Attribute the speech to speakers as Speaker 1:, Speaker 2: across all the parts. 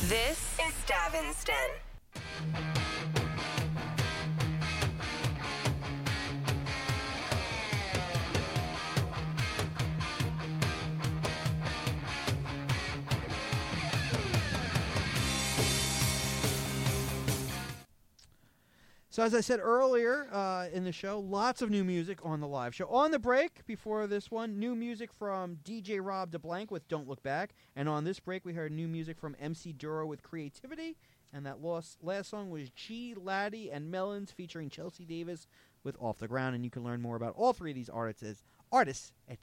Speaker 1: This is Davinston.
Speaker 2: So as I said earlier in the show, lots of new music on the live show. On the break, before this one, new music from DJ Rob DeBlanc with Don't Look Back. And on this break, we heard new music from MC Duro with Creativity. And that last song was G. Laddie and Melons featuring Chelsea Davis with Off the Ground. And you can learn more about all three of these artists at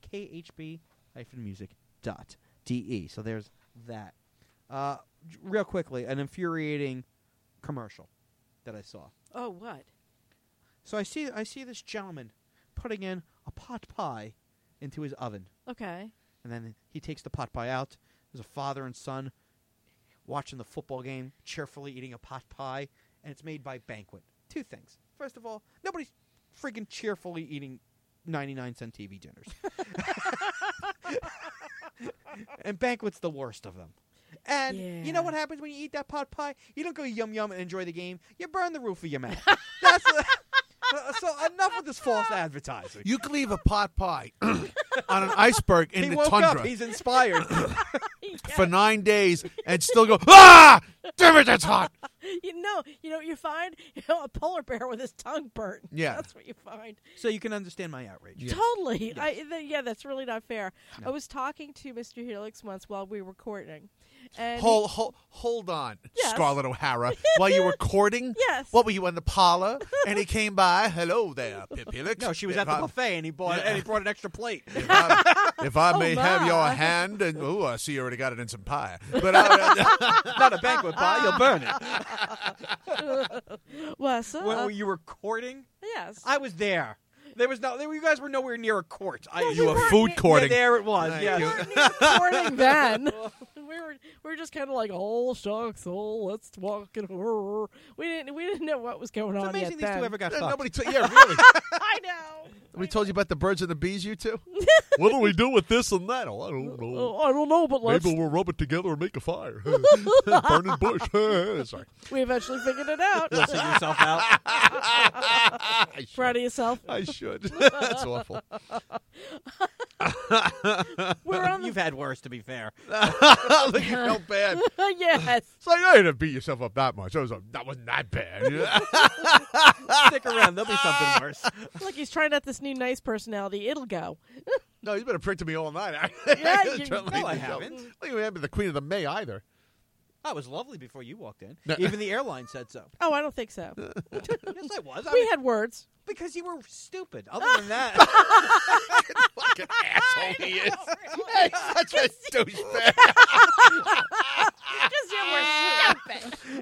Speaker 2: khb-music.de. So there's that. Real quickly, an infuriating commercial that I saw.
Speaker 3: Oh, what?
Speaker 2: So I see this gentleman putting in a pot pie into his oven.
Speaker 3: Okay.
Speaker 2: And then he takes the pot pie out. There's a father and son watching the football game, cheerfully eating a pot pie, and it's made by Banquet. Two things. First of all, nobody's freaking cheerfully eating 99-cent TV dinners. And Banquet's the worst of them. And you know what happens when you eat that pot pie? You don't go yum yum and enjoy the game. You burn the roof of your mouth. So enough with this false advertising.
Speaker 4: You can leave a pot pie on an iceberg in the
Speaker 2: woke
Speaker 4: tundra.
Speaker 2: Up. He's inspired.
Speaker 4: For 9 days and still go, ah! Damn it, that's hot.
Speaker 3: You know what you find? A polar bear with his tongue burnt.
Speaker 4: Yeah.
Speaker 3: That's what you find.
Speaker 2: So you can understand my outrage.
Speaker 4: Yes.
Speaker 3: Totally.
Speaker 2: Yes.
Speaker 3: That's really not fair.
Speaker 2: No.
Speaker 3: I was talking to Mr. Helix once while we were courting. And
Speaker 4: Hold on,
Speaker 3: Yes.
Speaker 4: Scarlett O'Hara. While you were courting?
Speaker 3: Yes.
Speaker 4: What were you in the parlor? And he came by. Hello there, Pip Helix.
Speaker 2: No, she was at the buffet, and he brought an extra plate.
Speaker 4: If I
Speaker 3: Oh,
Speaker 4: may have
Speaker 3: my.
Speaker 4: your hand, and I see you already got it in some pie. But
Speaker 2: Not a banquet pie. You'll burn it.
Speaker 3: well, so,
Speaker 2: When you were courting,
Speaker 3: yes.
Speaker 2: I was there. There was you guys were nowhere near a court.
Speaker 4: you were
Speaker 3: weren't
Speaker 4: food
Speaker 3: ne-
Speaker 4: courting.
Speaker 2: Yeah, there it was.
Speaker 4: Thank
Speaker 2: Yeah.
Speaker 4: you.
Speaker 3: We weren't even courting then. we were just kind of like, oh shucks, let's walk it. We didn't know what was going
Speaker 2: It's
Speaker 3: on
Speaker 2: amazing
Speaker 3: yet
Speaker 2: these
Speaker 3: then.
Speaker 2: two ever got fucked.
Speaker 4: Nobody yeah, really.
Speaker 3: I know.
Speaker 4: Nobody told you about the birds and the bees, you two? What do we do with this and that? Oh, I don't know.
Speaker 3: I don't know, but let's.
Speaker 4: Maybe we'll rub it together and make a fire. Burning bush. Sorry.
Speaker 3: We eventually figured it out.
Speaker 2: Listen yourself out.
Speaker 3: Proud of yourself.
Speaker 4: I should. That's awful.
Speaker 2: You've had worse, to be fair.
Speaker 4: Look, you felt bad.
Speaker 3: Yes.
Speaker 4: It's like, I didn't beat yourself up that much. That wasn't that bad.
Speaker 2: Stick around. There'll be something worse.
Speaker 3: Look, he's trying out this new nice personality. It'll go.
Speaker 4: No, he's been a prick to me all night.
Speaker 3: Yeah,
Speaker 2: No, I haven't.
Speaker 4: Well, you haven't been the queen of the May either.
Speaker 2: I was lovely before you walked in.
Speaker 4: No.
Speaker 2: Even the airline said so.
Speaker 3: Oh, I don't think so.
Speaker 2: Yes, I was.
Speaker 3: We had words.
Speaker 2: Because you were stupid. Other than that,
Speaker 4: Fucking asshole he is.
Speaker 3: Really?
Speaker 4: Such a douchebag.
Speaker 3: Because you were stupid.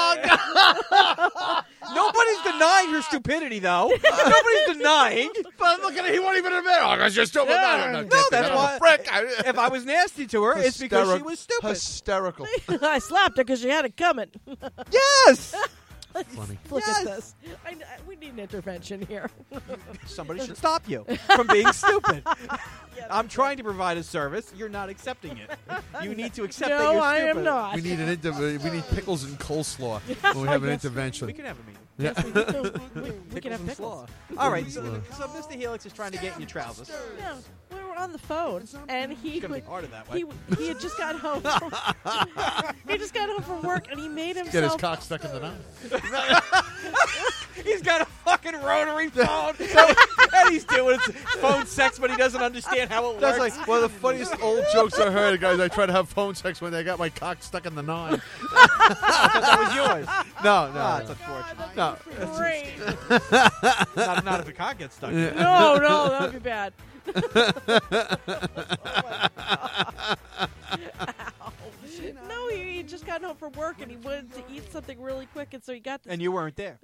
Speaker 2: nobody's denying her stupidity, though. Nobody's denying.
Speaker 4: But look at it. He won't even admit. Oh, that's just stupid.
Speaker 2: No, that's why. If I was nasty to her, it's because she was stupid.
Speaker 4: Hysterical.
Speaker 3: I slapped her because she had it coming.
Speaker 2: Yes.
Speaker 4: Funny.
Speaker 3: Look
Speaker 2: Yes.
Speaker 3: at this. We need an intervention here.
Speaker 2: Somebody should stop you from being stupid.
Speaker 3: Yes.
Speaker 2: I'm trying to provide a service. You're not accepting it. You need to accept that
Speaker 3: No,
Speaker 2: you're
Speaker 3: I
Speaker 2: stupid.
Speaker 3: am not.
Speaker 4: We need we need pickles and coleslaw when we have an intervention.
Speaker 2: We can have a meeting.
Speaker 3: Yes, we can
Speaker 2: Pickles
Speaker 3: have
Speaker 2: and
Speaker 3: pickles.
Speaker 2: slaw. All right, so Mr. Helix is trying to get in your trousers.
Speaker 3: Yeah, we were on the phone, and he
Speaker 2: It's going to
Speaker 3: would,
Speaker 2: be harder that way.
Speaker 3: he had just got home. He just got home from work, and he made himself.
Speaker 4: Get his cock stuck in the knife.
Speaker 2: He's got a fucking rotary phone, and he's doing phone sex, but he doesn't understand how it
Speaker 4: That's
Speaker 2: works.
Speaker 4: like one of the funniest old jokes I heard. Guys, I try to have phone sex when they got my cock stuck in the nine.
Speaker 2: I thought that was yours.
Speaker 4: No,
Speaker 2: It's unfortunate.
Speaker 4: no.
Speaker 3: Great.
Speaker 2: Not if the cock gets stuck.
Speaker 3: No, that would be bad. No, he just got home from work and he wanted to eat something really quick, and so he got this.
Speaker 2: And you weren't there.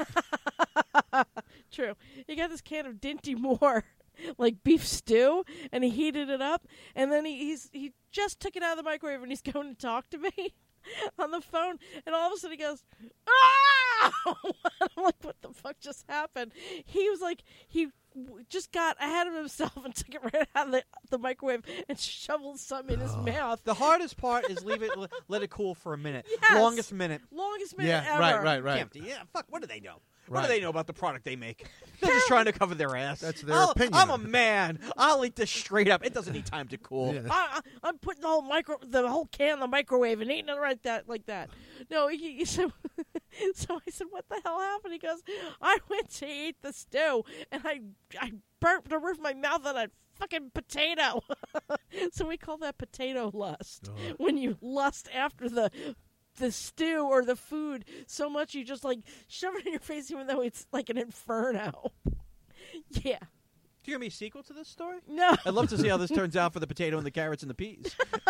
Speaker 3: True. He got this can of Dinty Moore, like beef stew, and he heated it up, and then he just took it out of the microwave, and he's going to talk to me on the phone, and all of a sudden he goes, ah! I'm like, what the fuck just happened? He was like, just got ahead of himself and took it right out of the microwave and shoveled something in his mouth.
Speaker 2: The hardest part is let it cool for a minute.
Speaker 3: Yes.
Speaker 2: Longest minute.
Speaker 3: Longest minute
Speaker 4: Yeah,
Speaker 3: ever.
Speaker 4: right.
Speaker 2: Empty. Yeah, fuck, what do they know? What
Speaker 4: Right.
Speaker 2: do they know about the product they make? They're just trying to cover their ass.
Speaker 4: That's their opinion.
Speaker 2: I'm a man. I'll eat this straight up. It doesn't need time to cool.
Speaker 4: Yeah.
Speaker 3: I'm putting the whole can in the microwave and eating it like that. No, he said. So I said, "What the hell happened?" He goes, "I went to eat the stew and I burnt the roof of my mouth on a fucking potato." So we call that potato lust.
Speaker 4: Oh.
Speaker 3: When you lust after the stew or the food so much you just like shove it in your face, even though it's like an inferno. Yeah.
Speaker 2: Do you give me a sequel to this story?
Speaker 3: No.
Speaker 2: I'd love to see how this turns out for the potato and the carrots and the peas.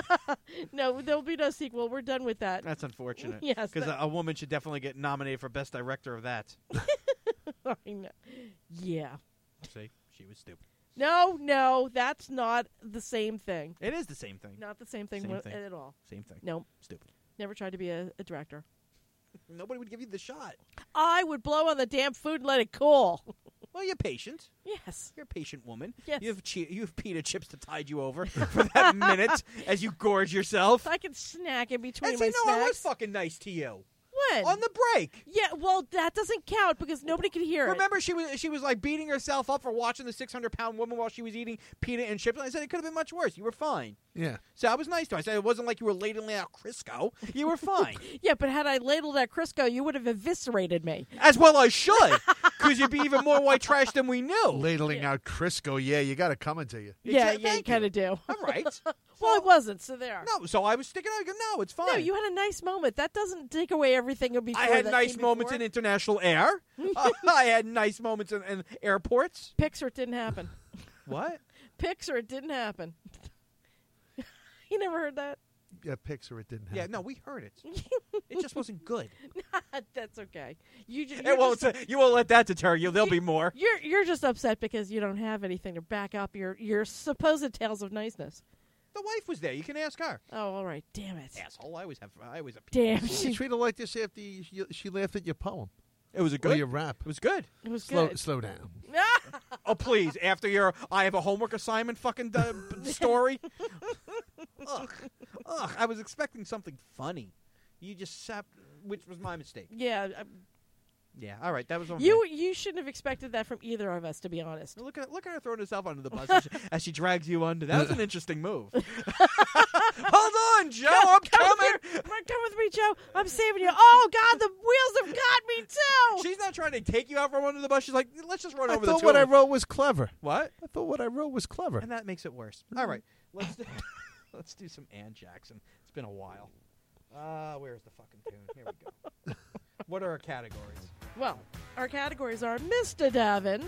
Speaker 3: No, there'll be no sequel. We're done with that.
Speaker 2: That's unfortunate.
Speaker 3: Yes,
Speaker 2: Because
Speaker 3: that-
Speaker 2: a woman should definitely get nominated for Best Director of that.
Speaker 3: I know. Yeah.
Speaker 2: See? She was stupid.
Speaker 3: No, that's not the same thing.
Speaker 2: It is the same thing.
Speaker 3: Not the same thing,
Speaker 2: Same thing.
Speaker 3: at all.
Speaker 2: Same thing.
Speaker 3: No,
Speaker 2: Stupid.
Speaker 3: never tried to be a director.
Speaker 2: Nobody would give you the shot.
Speaker 3: I would blow on the damn food and let it cool.
Speaker 2: Well, you're patient.
Speaker 3: Yes.
Speaker 2: You're a patient woman.
Speaker 3: Yes.
Speaker 2: You have pita chips to tide you over for that minute as you gorge yourself.
Speaker 3: I can snack in between
Speaker 2: And
Speaker 3: my
Speaker 2: see, no, I was
Speaker 3: snacks.
Speaker 2: fucking nice to you.
Speaker 3: When?
Speaker 2: On the break.
Speaker 3: Yeah, well, that doesn't count because nobody could hear
Speaker 2: Remember, she was like beating herself up for watching the 600-pound woman while she was eating pita and chips. And I said it could have been much worse. You were fine.
Speaker 4: Yeah.
Speaker 2: So I was nice to her. I said it wasn't like you were ladling out Crisco. You were fine.
Speaker 3: it. Yeah, but had I ladled at Crisco, you would have eviscerated me.
Speaker 2: As well I should. Because you'd be even more white trash than we knew.
Speaker 4: Ladling out Crisco, yeah, you got it coming to you.
Speaker 3: Yeah,
Speaker 2: Exactly.
Speaker 3: you
Speaker 2: Thank
Speaker 3: kind of do.
Speaker 2: I'm right.
Speaker 3: Well, I wasn't, so there.
Speaker 2: No, so I was sticking out. I go, no, it's fine.
Speaker 3: No, you had a nice moment. That doesn't take away everything before.
Speaker 2: I had
Speaker 3: that
Speaker 2: nice
Speaker 3: came
Speaker 2: moments
Speaker 3: before.
Speaker 2: in international air. I had nice moments in airports.
Speaker 3: Pixar, it didn't happen.
Speaker 2: What?
Speaker 3: Pixar, it didn't happen. You never heard that?
Speaker 4: Yeah, Pixar, it didn't happen.
Speaker 2: Yeah, no, we heard it. It just wasn't good.
Speaker 3: That's okay. You
Speaker 2: You won't let that deter you. There'll be more.
Speaker 3: You're just upset because you don't have anything to back up your supposed tales of niceness.
Speaker 2: The wife was there. You can ask her.
Speaker 3: Oh, all right. Damn it.
Speaker 2: Asshole. I always a
Speaker 3: Damn.
Speaker 4: You treat her like this after she laughed at your poem.
Speaker 2: It was a
Speaker 4: Or
Speaker 2: good.
Speaker 4: your rap.
Speaker 2: It was good.
Speaker 3: It was
Speaker 4: Slow,
Speaker 3: good.
Speaker 4: slow down.
Speaker 2: Oh, please. After your I have a homework assignment fucking story. Ugh. I was expecting something funny. You just sat, which was my mistake.
Speaker 3: Yeah.
Speaker 2: Yeah, all right. That was on me.
Speaker 3: You shouldn't have expected that from either of us, to be honest.
Speaker 2: Look at her throwing herself under the bus as she drags you under. That was an interesting move. Hold on, Joe. I'm coming.
Speaker 3: Come with me, Joe. I'm saving you. Oh, God, the wheels have got me, too.
Speaker 2: She's not trying to take you out from under the bus. She's like, let's just run
Speaker 4: I
Speaker 2: over the
Speaker 4: thought
Speaker 2: two
Speaker 4: what I
Speaker 2: of them.
Speaker 4: wrote was clever.
Speaker 2: What?
Speaker 4: I thought what I wrote was clever.
Speaker 2: And that makes it worse. All right. Let's do some Ann Jackson. It's been a while. Where's the fucking tune? Here we go. What are our categories?
Speaker 3: Well, our categories are Mr. Davin,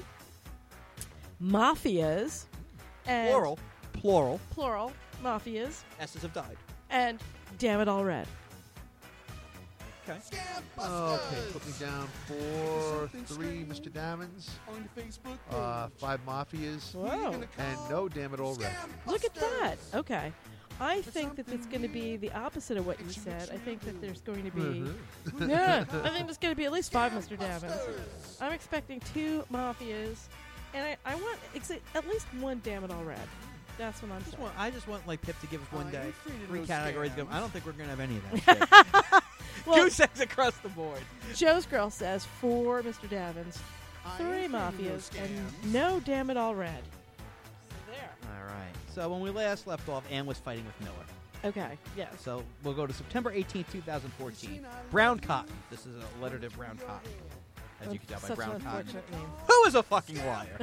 Speaker 3: Mafias, and
Speaker 2: Plural.
Speaker 3: Mafias,
Speaker 2: S's have died.
Speaker 3: and Damn It All Red.
Speaker 2: Okay.
Speaker 4: Okay, put me down 4-3 Mr. Diamonds, 5 Mafias,
Speaker 3: Whoa.
Speaker 4: and no Damn It All Red.
Speaker 3: Look at that. Okay. I think that it's going to be the opposite of what you said. I think that there's going to be... Yeah, I think there's going to be at least 5 Mr. Davins. I'm expecting 2 Mafias, and I want at least 1 Damn It All Red. That's what I'm saying.
Speaker 2: I just want like Pip to give us one day 3 categories. I don't think we're gonna have any of that. Shit.
Speaker 3: Well,
Speaker 2: 2 cents across the board.
Speaker 3: Joe's Girl says 4 Mr. Davins, 3 Mafias, and no Damn It All Red. There.
Speaker 2: All right. So when we last left off, Ann was fighting with Miller.
Speaker 3: Okay, yes.
Speaker 2: So we'll go to September 18th, 2014. Brown Cotton. This is a letter to Brown Cotton. As you can tell by
Speaker 3: Such
Speaker 2: Brown
Speaker 3: an
Speaker 2: Cotton.
Speaker 3: unfortunate name.
Speaker 2: Who is a fucking liar?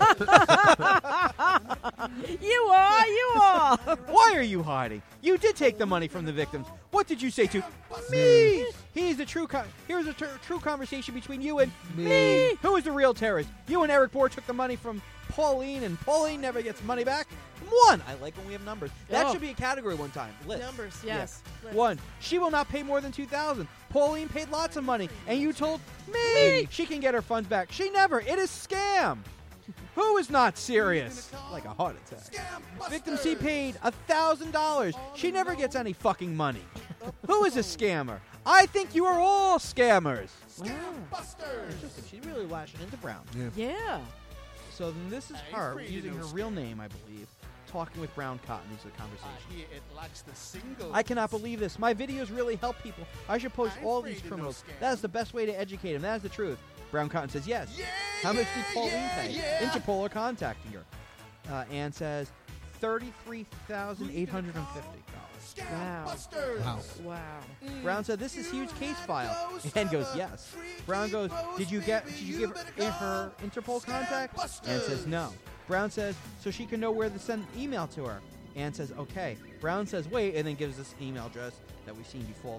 Speaker 3: You are!
Speaker 2: Why are you hiding? You did take the money from the victims. What did you say to me? Here's the true. Here's a true conversation between you and me. Who is the real terrorist? You and Eric Bohr took the money from Pauline, and Pauline never gets money back. 1. I like when we have numbers. That
Speaker 3: Oh.
Speaker 2: should be a category one time. List.
Speaker 3: Numbers, yes.
Speaker 2: Yeah.
Speaker 3: List.
Speaker 2: 1. She will not pay more than $2,000. Pauline paid lots of money, and you told me she can get her funds back. She never. It is scam. Who is not serious? Like a heart attack. Victim C paid $1,000. She never gets any fucking money. Who is a scammer? I think you are all scammers.
Speaker 3: Wow.
Speaker 2: Interesting. She's really lashing into Brown.
Speaker 4: Yeah.
Speaker 3: Yeah.
Speaker 2: So then this is her using her real name, I believe, talking with Brown Cotton. These are the conversations. I cannot believe this. My videos really help people. I should post all these criminals. That is the best way to educate them. That is the truth. Brown Cotton says yes. How much did Pauline pay? Interpol are contacting her. Ann says $33,850.
Speaker 3: Wow.
Speaker 4: Wow.
Speaker 3: Wow.
Speaker 2: Brown said, "This is huge case file." Ann goes, "Yes." Brown goes, Did you give her Interpol contact?" Ann says, "No." Brown says, "So she can know where to send email to her." Ann says, "Okay." Brown says, "Wait," and then gives this email address that we've seen before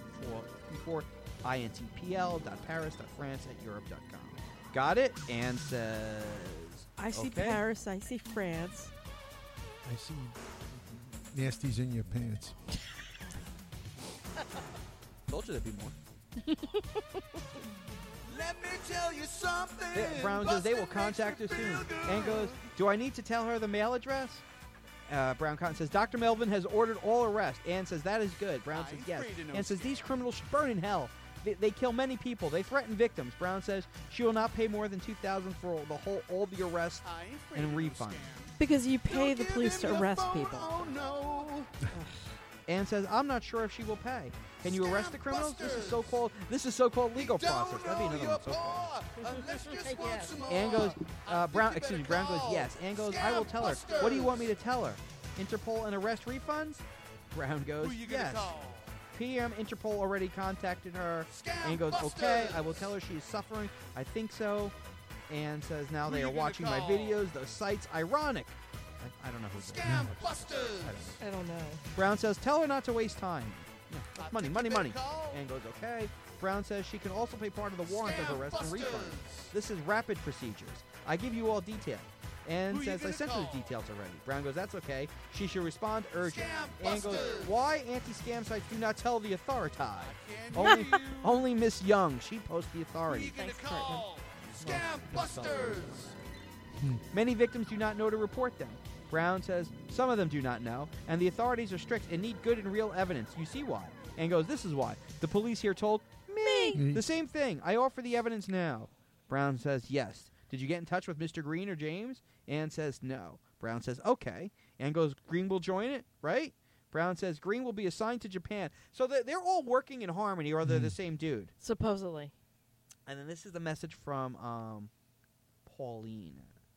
Speaker 2: intl.paris.france@europe.com. Got it? Ann says,
Speaker 3: I see
Speaker 2: okay.
Speaker 3: Paris. I see France.
Speaker 4: I see nasties in your pants.
Speaker 2: Told you there'd be more.
Speaker 5: Let me tell you something.
Speaker 2: Brown says they will contact her soon. Ann goes, "Do I need to tell her the mail address?" Brown Cotton says, "Dr. Melvin has ordered all arrest." Ann says, "That is good." Brown says, "Yes." Ann says, "These criminals should burn in hell. They kill many people. They threaten victims." Brown says she will not pay more than $2,000 for all the arrests and refund.
Speaker 3: Because you pay the police to arrest people.
Speaker 5: Oh, no.
Speaker 2: Ann says, "I'm not sure if she will pay. Can you arrest the criminals? This is so-called legal process." That'd be another one. So-called. Ann goes, Brown goes, "Yes." Ann goes, "I will tell her. What do you want me to tell her? Interpol and arrest refunds?" Brown goes, "Yes." PM Interpol already contacted her. Ann goes, "Okay, I will tell her she is suffering. I think so." Ann says, "Now they are watching my videos. The site's ironic." I don't know who's
Speaker 5: Scam busters.
Speaker 3: I don't know.
Speaker 2: Brown says, "Tell her not to waste time." Yeah, money. Ann goes, "Okay." Brown says she can also pay part of the warrant of arrest and refund. This is rapid procedures. I give you all detail. Ann says, "I sent her the details already." Brown goes, "That's okay. She should respond urgent." Ann goes, "Why anti-scam sites do not tell the authorities? Only Miss Young. She posts the authorities."
Speaker 3: Thanks, Cartman.
Speaker 5: Scam busters.
Speaker 2: Many victims do not know to report them. Brown says, "Some of them do not know, and the authorities are strict and need good and real evidence. You see why." And goes, "This is why. The police here told me the same thing. I offer the evidence now." Brown says, "Yes. Did you get in touch with Mr. Green or James?" Ann says, "No." Brown says, "Okay." Ann goes, "Green will join it, right?" Brown says, "Green will be assigned to Japan." So they're all working in harmony, or they're the same dude.
Speaker 3: Supposedly.
Speaker 2: And then this is the message from Pauline.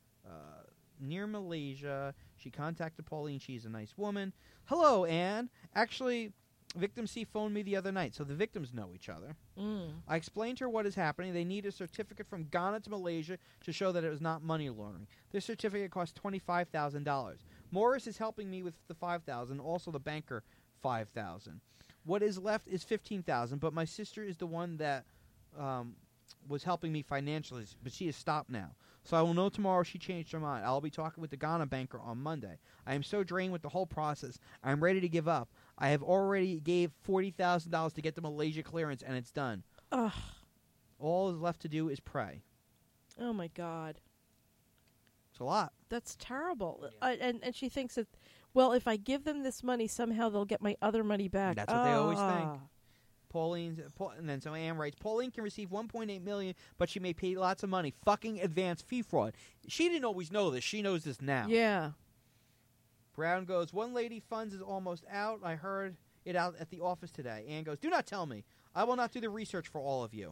Speaker 2: Near Malaysia, she contacted Pauline. She's a nice woman. "Hello, Ann. Actually, Victim C phoned me the other night, so the victims know each other. I explained to her what is happening. They need a certificate from Ghana to Malaysia to show that it was not money laundering. This certificate costs $25,000. Morris is helping me with the $5,000, also the banker $5,000. What is left is $15,000, but my sister is the one that was helping me financially, but she has stopped now. So I will know tomorrow she changed her mind. I'll be talking with the Ghana banker on Monday. I am so drained with the whole process. I'm ready to give up. I have already gave $40,000 to get the Malaysia clearance, and it's done.
Speaker 3: Ugh.
Speaker 2: All is left to do is pray."
Speaker 3: Oh, my God.
Speaker 2: It's a lot.
Speaker 3: That's terrible. And she thinks that, well, if I give them this money, somehow they'll get my other money back.
Speaker 2: That's what they always think. And then so Ann writes, "Pauline can receive $1.8 million, but she may pay lots of money. Fucking advance fee fraud." She didn't always know this. She knows this now.
Speaker 3: Yeah.
Speaker 2: Brown goes, "One lady funds is almost out. I heard it out at the office today." Ann goes, "Do not tell me. I will not do the research for all of you.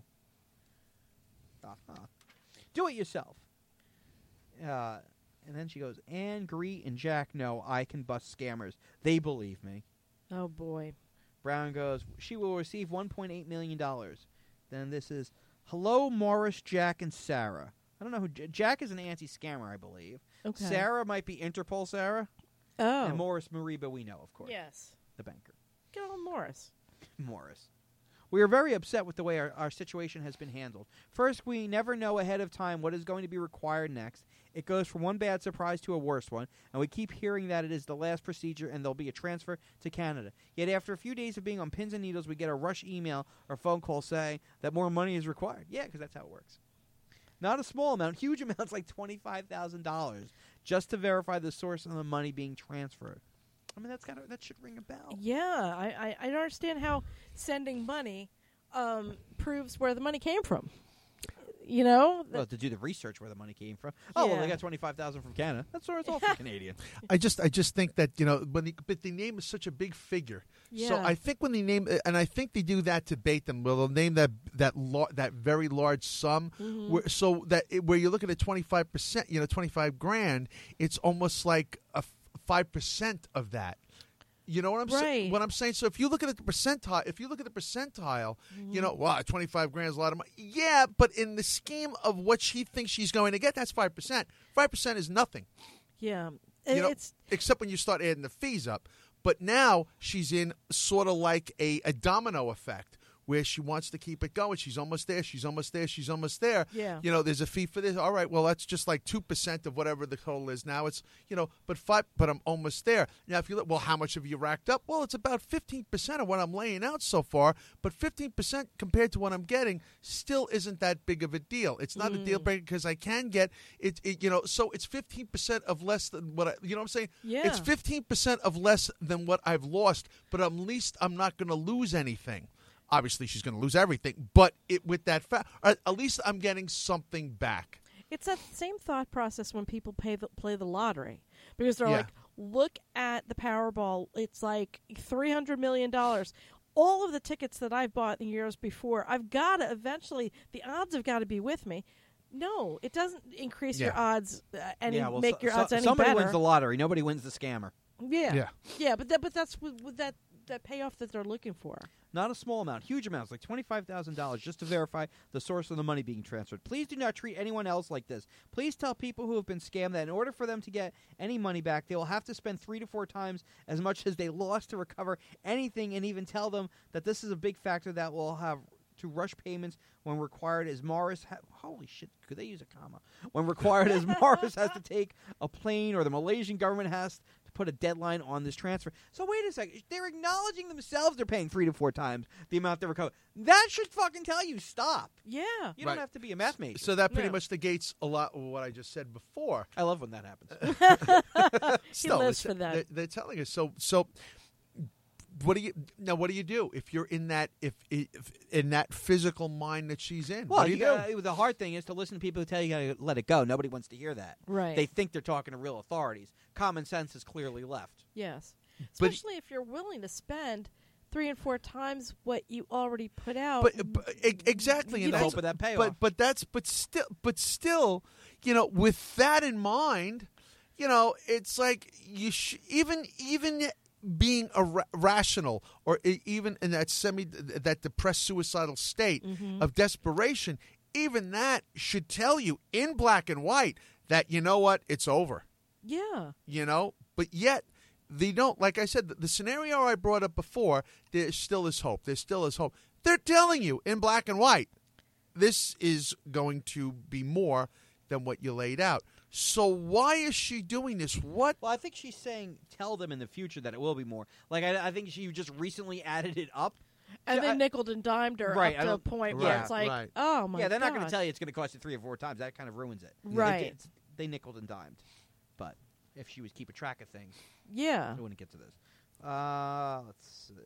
Speaker 2: Do it yourself." And then she goes, "Ann, Gree, and Jack know I can bust scammers. They believe me."
Speaker 3: Oh, boy.
Speaker 2: Brown goes, "She will receive $1.8 million. Then this is, "Hello, Morris, Jack, and Sarah." I don't know who Jack is. An anti-scammer, I believe.
Speaker 3: Okay.
Speaker 2: Sarah might be Interpol Sarah.
Speaker 3: Oh.
Speaker 2: And Morris Mariba, we know, of course.
Speaker 3: Yes.
Speaker 2: The banker.
Speaker 3: Good old Morris.
Speaker 2: Morris. "We are very upset with the way our situation has been handled. First, we never know ahead of time what is going to be required next. It goes from one bad surprise to a worse one, and we keep hearing that it is the last procedure and there'll be a transfer to Canada. Yet after a few days of being on pins and needles, we get a rush email or phone call saying that more money is required." Yeah, because that's how it works. Not a small amount, huge amounts like $25,000 just to verify the source of the money being transferred. I mean, that should ring a bell.
Speaker 3: Yeah, I don't understand how sending money proves where the money came from. You know?
Speaker 2: Well, to do the research where the money came from. Oh, well,
Speaker 3: Yeah.
Speaker 2: they got $25,000 from Canada. That's where it's all from Canadian.
Speaker 4: I just think that but the name is such a big figure. So
Speaker 3: Yeah.
Speaker 4: I think when they name, and I think they do that to bait them. Well, they'll name that very large sum, where you're looking at 25%, 25 grand. It's almost like a 5% of that. You know what I'm saying?
Speaker 3: Right.
Speaker 4: What I'm saying. So if you look at the percentile, wow, 25 grand is a lot of money. Yeah, but in the scheme of what she thinks she's going to get, that's 5%. 5% is nothing.
Speaker 3: Yeah.
Speaker 4: It's except when you start adding the fees up. But now she's in sort of like a domino effect where she wants to keep it going. She's almost there. She's almost there. She's almost there.
Speaker 3: Yeah.
Speaker 4: There's a fee for this. All right, well, that's just like 2% of whatever the total is now. It's, but I'm almost there. Now, if you look, well, how much have you racked up? Well, it's about 15% of what I'm laying out so far, but 15% compared to what I'm getting still isn't that big of a deal. It's not a deal breaker because I can get it, so it's 15% of less than what you know what I'm saying?
Speaker 3: Yeah.
Speaker 4: It's 15% of less than what I've lost, but at least I'm not going to lose anything. Obviously, she's going to lose everything, but with that fact, at least I'm getting something back.
Speaker 3: It's that same thought process when people play the lottery, because they're
Speaker 4: Yeah.
Speaker 3: like, look at the Powerball. It's like $300 million. All of the tickets that I've bought in years before, I've got to eventually, the odds have got to be with me. No, it doesn't increase your odds make your odds any
Speaker 2: somebody
Speaker 3: better.
Speaker 2: wins the lottery. Nobody wins the scammer.
Speaker 3: Yeah, but that's with that payoff that they're looking for.
Speaker 2: Not a small amount, huge amounts, like $25,000 just to verify the source of the money being transferred. Please do not treat anyone else like this. Please tell people who have been scammed that in order for them to get any money back, they will have to spend 3 to 4 times as much as they lost to recover anything, and even tell them that this is a big factor that will have to rush payments when required, as Morris holy shit, could they use a comma? When required, as Morris has to take a plane, or the Malaysian government has to put a deadline on this transfer. So wait a second, they're acknowledging themselves they're paying 3 to 4 times the amount they recover. That should fucking tell you stop.
Speaker 3: Yeah.
Speaker 2: You don't
Speaker 4: Right.
Speaker 2: have to be a math major.
Speaker 4: So that pretty
Speaker 3: No.
Speaker 4: much negates a lot of what I just said before.
Speaker 2: I love when that happens.
Speaker 4: Still,
Speaker 3: lives
Speaker 4: they're-
Speaker 3: for that.
Speaker 4: They're telling us. So what do you do if you're in that in that physical mind that she's in?
Speaker 2: Well,
Speaker 4: what do you do?
Speaker 2: the hard thing is to listen to people who tell you got to let it go. Nobody wants to hear that.
Speaker 3: Right.
Speaker 2: They think they're talking to real authorities. Common sense is clearly left.
Speaker 3: Yes.
Speaker 4: But-
Speaker 3: Especially if you're willing to spend 3 and 4 times what you already put out.
Speaker 4: But exactly,
Speaker 3: You
Speaker 4: and
Speaker 3: know,
Speaker 4: that's
Speaker 2: hope of that payoff.
Speaker 4: but still, with that in mind, it's like you even being rational, or even in that depressed suicidal state of desperation, even that should tell you in black and white that it's over.
Speaker 3: yeah.
Speaker 4: But yet they don't. Like I said, the scenario I brought up before, there still is hope. There still is hope. They're telling you in black and white, this is going to be more than what you laid out. So why is she doing this? What?
Speaker 2: Well, I think she's saying tell them in the future that it will be more. Like, I think she just recently added it up.
Speaker 3: And
Speaker 2: Yeah,
Speaker 3: then nickeled and dimed her
Speaker 2: Right, I
Speaker 3: up to a
Speaker 2: don't-
Speaker 3: point
Speaker 4: Right,
Speaker 3: where it's like,
Speaker 4: right.
Speaker 3: oh my god.
Speaker 2: Yeah, they're not going to tell you it's going to cost you 3 or 4 times. That kind of ruins it.
Speaker 3: Right.
Speaker 2: They nickeled and dimed. But if she was keeping track of things,
Speaker 3: Yeah.
Speaker 2: I wouldn't get to this. Let's see.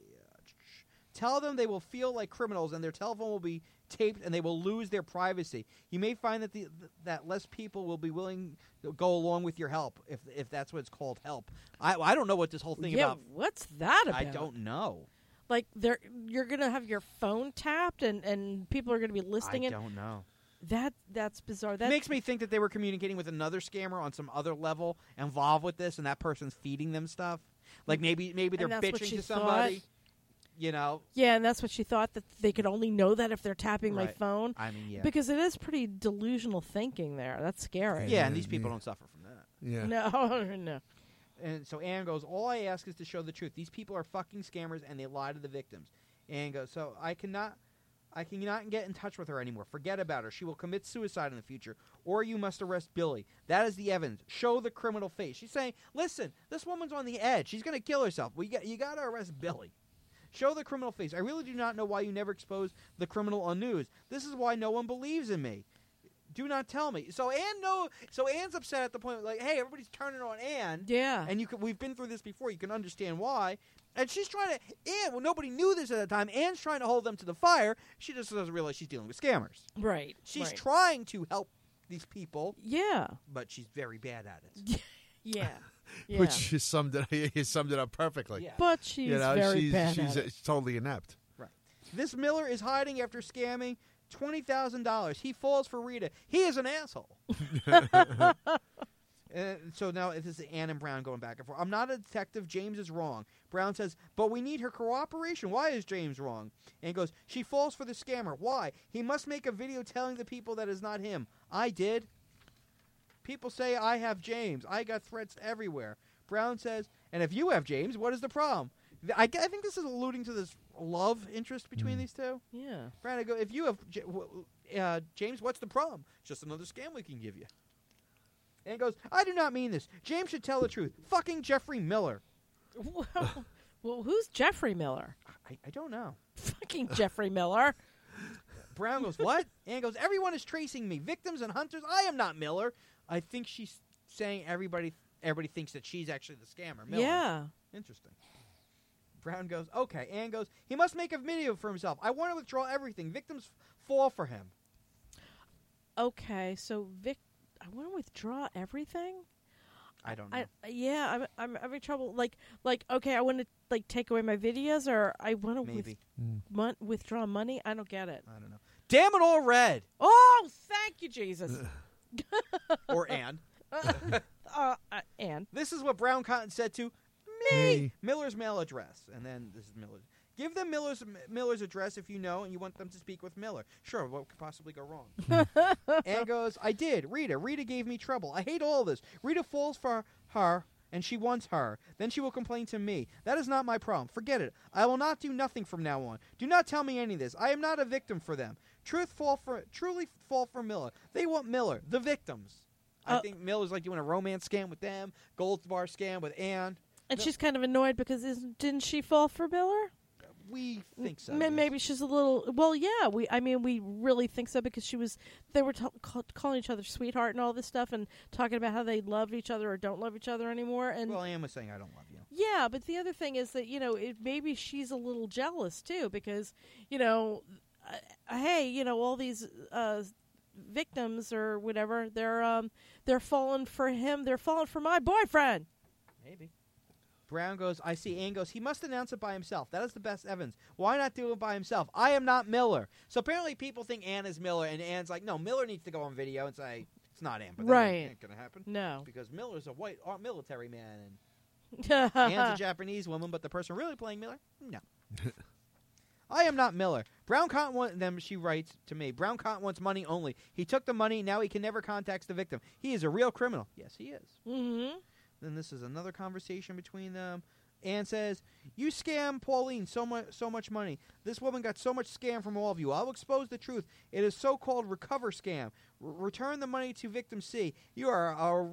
Speaker 2: Tell them they will feel like criminals and their telephone will be taped and they will lose their privacy. You may find that that less people will be willing to go along with your help if that's what it's called, help. I don't know what this whole thing
Speaker 3: Yeah,
Speaker 2: about.
Speaker 3: what's that about?
Speaker 2: I don't know.
Speaker 3: Like you're gonna have your phone tapped and people are gonna be listening
Speaker 2: I
Speaker 3: in.
Speaker 2: don't know.
Speaker 3: That's bizarre.
Speaker 2: It
Speaker 3: That
Speaker 2: makes me think that they were communicating with another scammer on some other level involved with this, and that person's feeding them stuff. Like maybe they're
Speaker 3: that's what
Speaker 2: bitching
Speaker 3: she
Speaker 2: to somebody.
Speaker 3: thought?
Speaker 2: Yeah,
Speaker 3: and that's what she thought, that they could only know that if they're tapping my
Speaker 2: Right.
Speaker 3: phone.
Speaker 2: I mean, yeah.
Speaker 3: Because it is pretty delusional thinking there. That's scary.
Speaker 2: Yeah, and these people don't suffer from that.
Speaker 4: Yeah.
Speaker 3: No, no.
Speaker 2: And so Anne goes, all I ask is to show the truth. These people are fucking scammers, and they lie to the victims. Anne goes, so I cannot get in touch with her anymore. Forget about her. She will commit suicide in the future, or you must arrest Billy. That is the evidence. Show the criminal face. She's saying, listen, this woman's on the edge. She's going to kill herself. You got to arrest Billy. Show the criminal face. I really do not know why you never expose the criminal on news. This is why no one believes in me. Do not tell me. So Anne's upset at the point, like, hey, everybody's turning on Anne.
Speaker 3: Yeah.
Speaker 2: And we've been through this before. You can understand why. And she's trying to, well, nobody knew this at the time. Anne's trying to hold them to the fire. She just doesn't realize she's dealing with scammers.
Speaker 3: Right.
Speaker 2: She's
Speaker 3: right.
Speaker 2: trying to help these people,
Speaker 3: Yeah.
Speaker 2: but she's very bad at it.
Speaker 3: Yeah. Yeah.
Speaker 4: Which you summed it up perfectly.
Speaker 2: Yeah.
Speaker 3: But she's
Speaker 4: You know,
Speaker 3: very bad
Speaker 4: she's
Speaker 3: at it.
Speaker 4: totally inept.
Speaker 2: Right. This Miller is hiding after scamming $20,000. He falls for Rita. He is an asshole. So now this is Anne and Brown going back and forth. I'm not a detective. James is wrong. Brown says, but we need her cooperation. Why is James wrong? And he goes, she falls for the scammer. Why? He must make a video telling the people that is not him. I did. People say I have James. I got threats everywhere. Brown says, and if you have James, what is the problem? I think this is alluding to this love interest between these two.
Speaker 3: Yeah.
Speaker 2: Brown, I go, if you have James, what's the problem? Just another scam we can give you. And he goes, I do not mean this. James should tell the truth. Fucking Jeffrey Miller.
Speaker 3: Well, who's Jeffrey Miller?
Speaker 2: I don't know.
Speaker 3: Fucking Jeffrey Miller.
Speaker 2: Brown goes, what? And he goes, everyone is tracing me. Victims and hunters. I am not Miller. I think she's saying everybody thinks that she's actually the scammer. Miller.
Speaker 3: Yeah.
Speaker 2: Interesting. Brown goes, okay. Ann goes, he must make a video for himself. I want to withdraw everything. Victims fall for him.
Speaker 3: Okay, so I want to withdraw everything.
Speaker 2: I don't know.
Speaker 3: I'm having trouble. Like, okay, I want to take away my videos, or I want to
Speaker 2: Maybe.
Speaker 3: withdraw money. I don't get it.
Speaker 2: I don't know. Damn it all red.
Speaker 3: Oh, thank you, Jesus.
Speaker 2: Or Ann.
Speaker 3: And
Speaker 2: This is what Brown Cotton said to me. Miller's mail address. And then this is Miller's. Give them Miller's address if you know and you want them to speak with Miller. Sure, what could possibly go wrong? Ann goes, I did. Rita. Rita gave me trouble. I hate all this. Rita falls for her, and she wants her. Then she will complain to me. That is not my problem. Forget it. I will not do nothing from now on. Do not tell me any of this. I am not a victim for them. Truly fall for Miller. They want Miller, the victims. I think Miller's like doing a romance scam with them, gold bar scam with Ann.
Speaker 3: and she's kind of annoyed because didn't she fall for Miller?
Speaker 2: We think so.
Speaker 3: Maybe she's a little. Well, yeah. We really think so because they were calling each other sweetheart and all this stuff and talking about how they love each other or don't love each other anymore. And
Speaker 2: Well, Ann was saying, I don't love you.
Speaker 3: yeah, but the other thing is that maybe she's a little jealous too because hey, all these victims or whatever, they're falling for him. They're falling for my boyfriend.
Speaker 2: Maybe. Brown goes, I see. Ann goes, he must announce it by himself. That is the best evidence. Why not do it by himself? I am not Miller. So apparently people think Ann is Miller, and Ann's like, no, Miller needs to go on video and say, it's not Ann. But that ain't going to happen.
Speaker 3: No.
Speaker 2: Because Miller's a white military man, and Ann's a Japanese woman, but the person really playing Miller? No. I am not Miller. Brown Cotton wants them, she writes to me. Brown Cotton wants money only. He took the money, now he can never contact the victim. He is a real criminal. Yes, he is.
Speaker 3: Mm-hmm.
Speaker 2: Then this is another conversation between them. Ann says, you scam Pauline so much money. This woman got so much scam from all of you. I'll expose the truth. It is so-called recover scam. Return the money to victim C. You are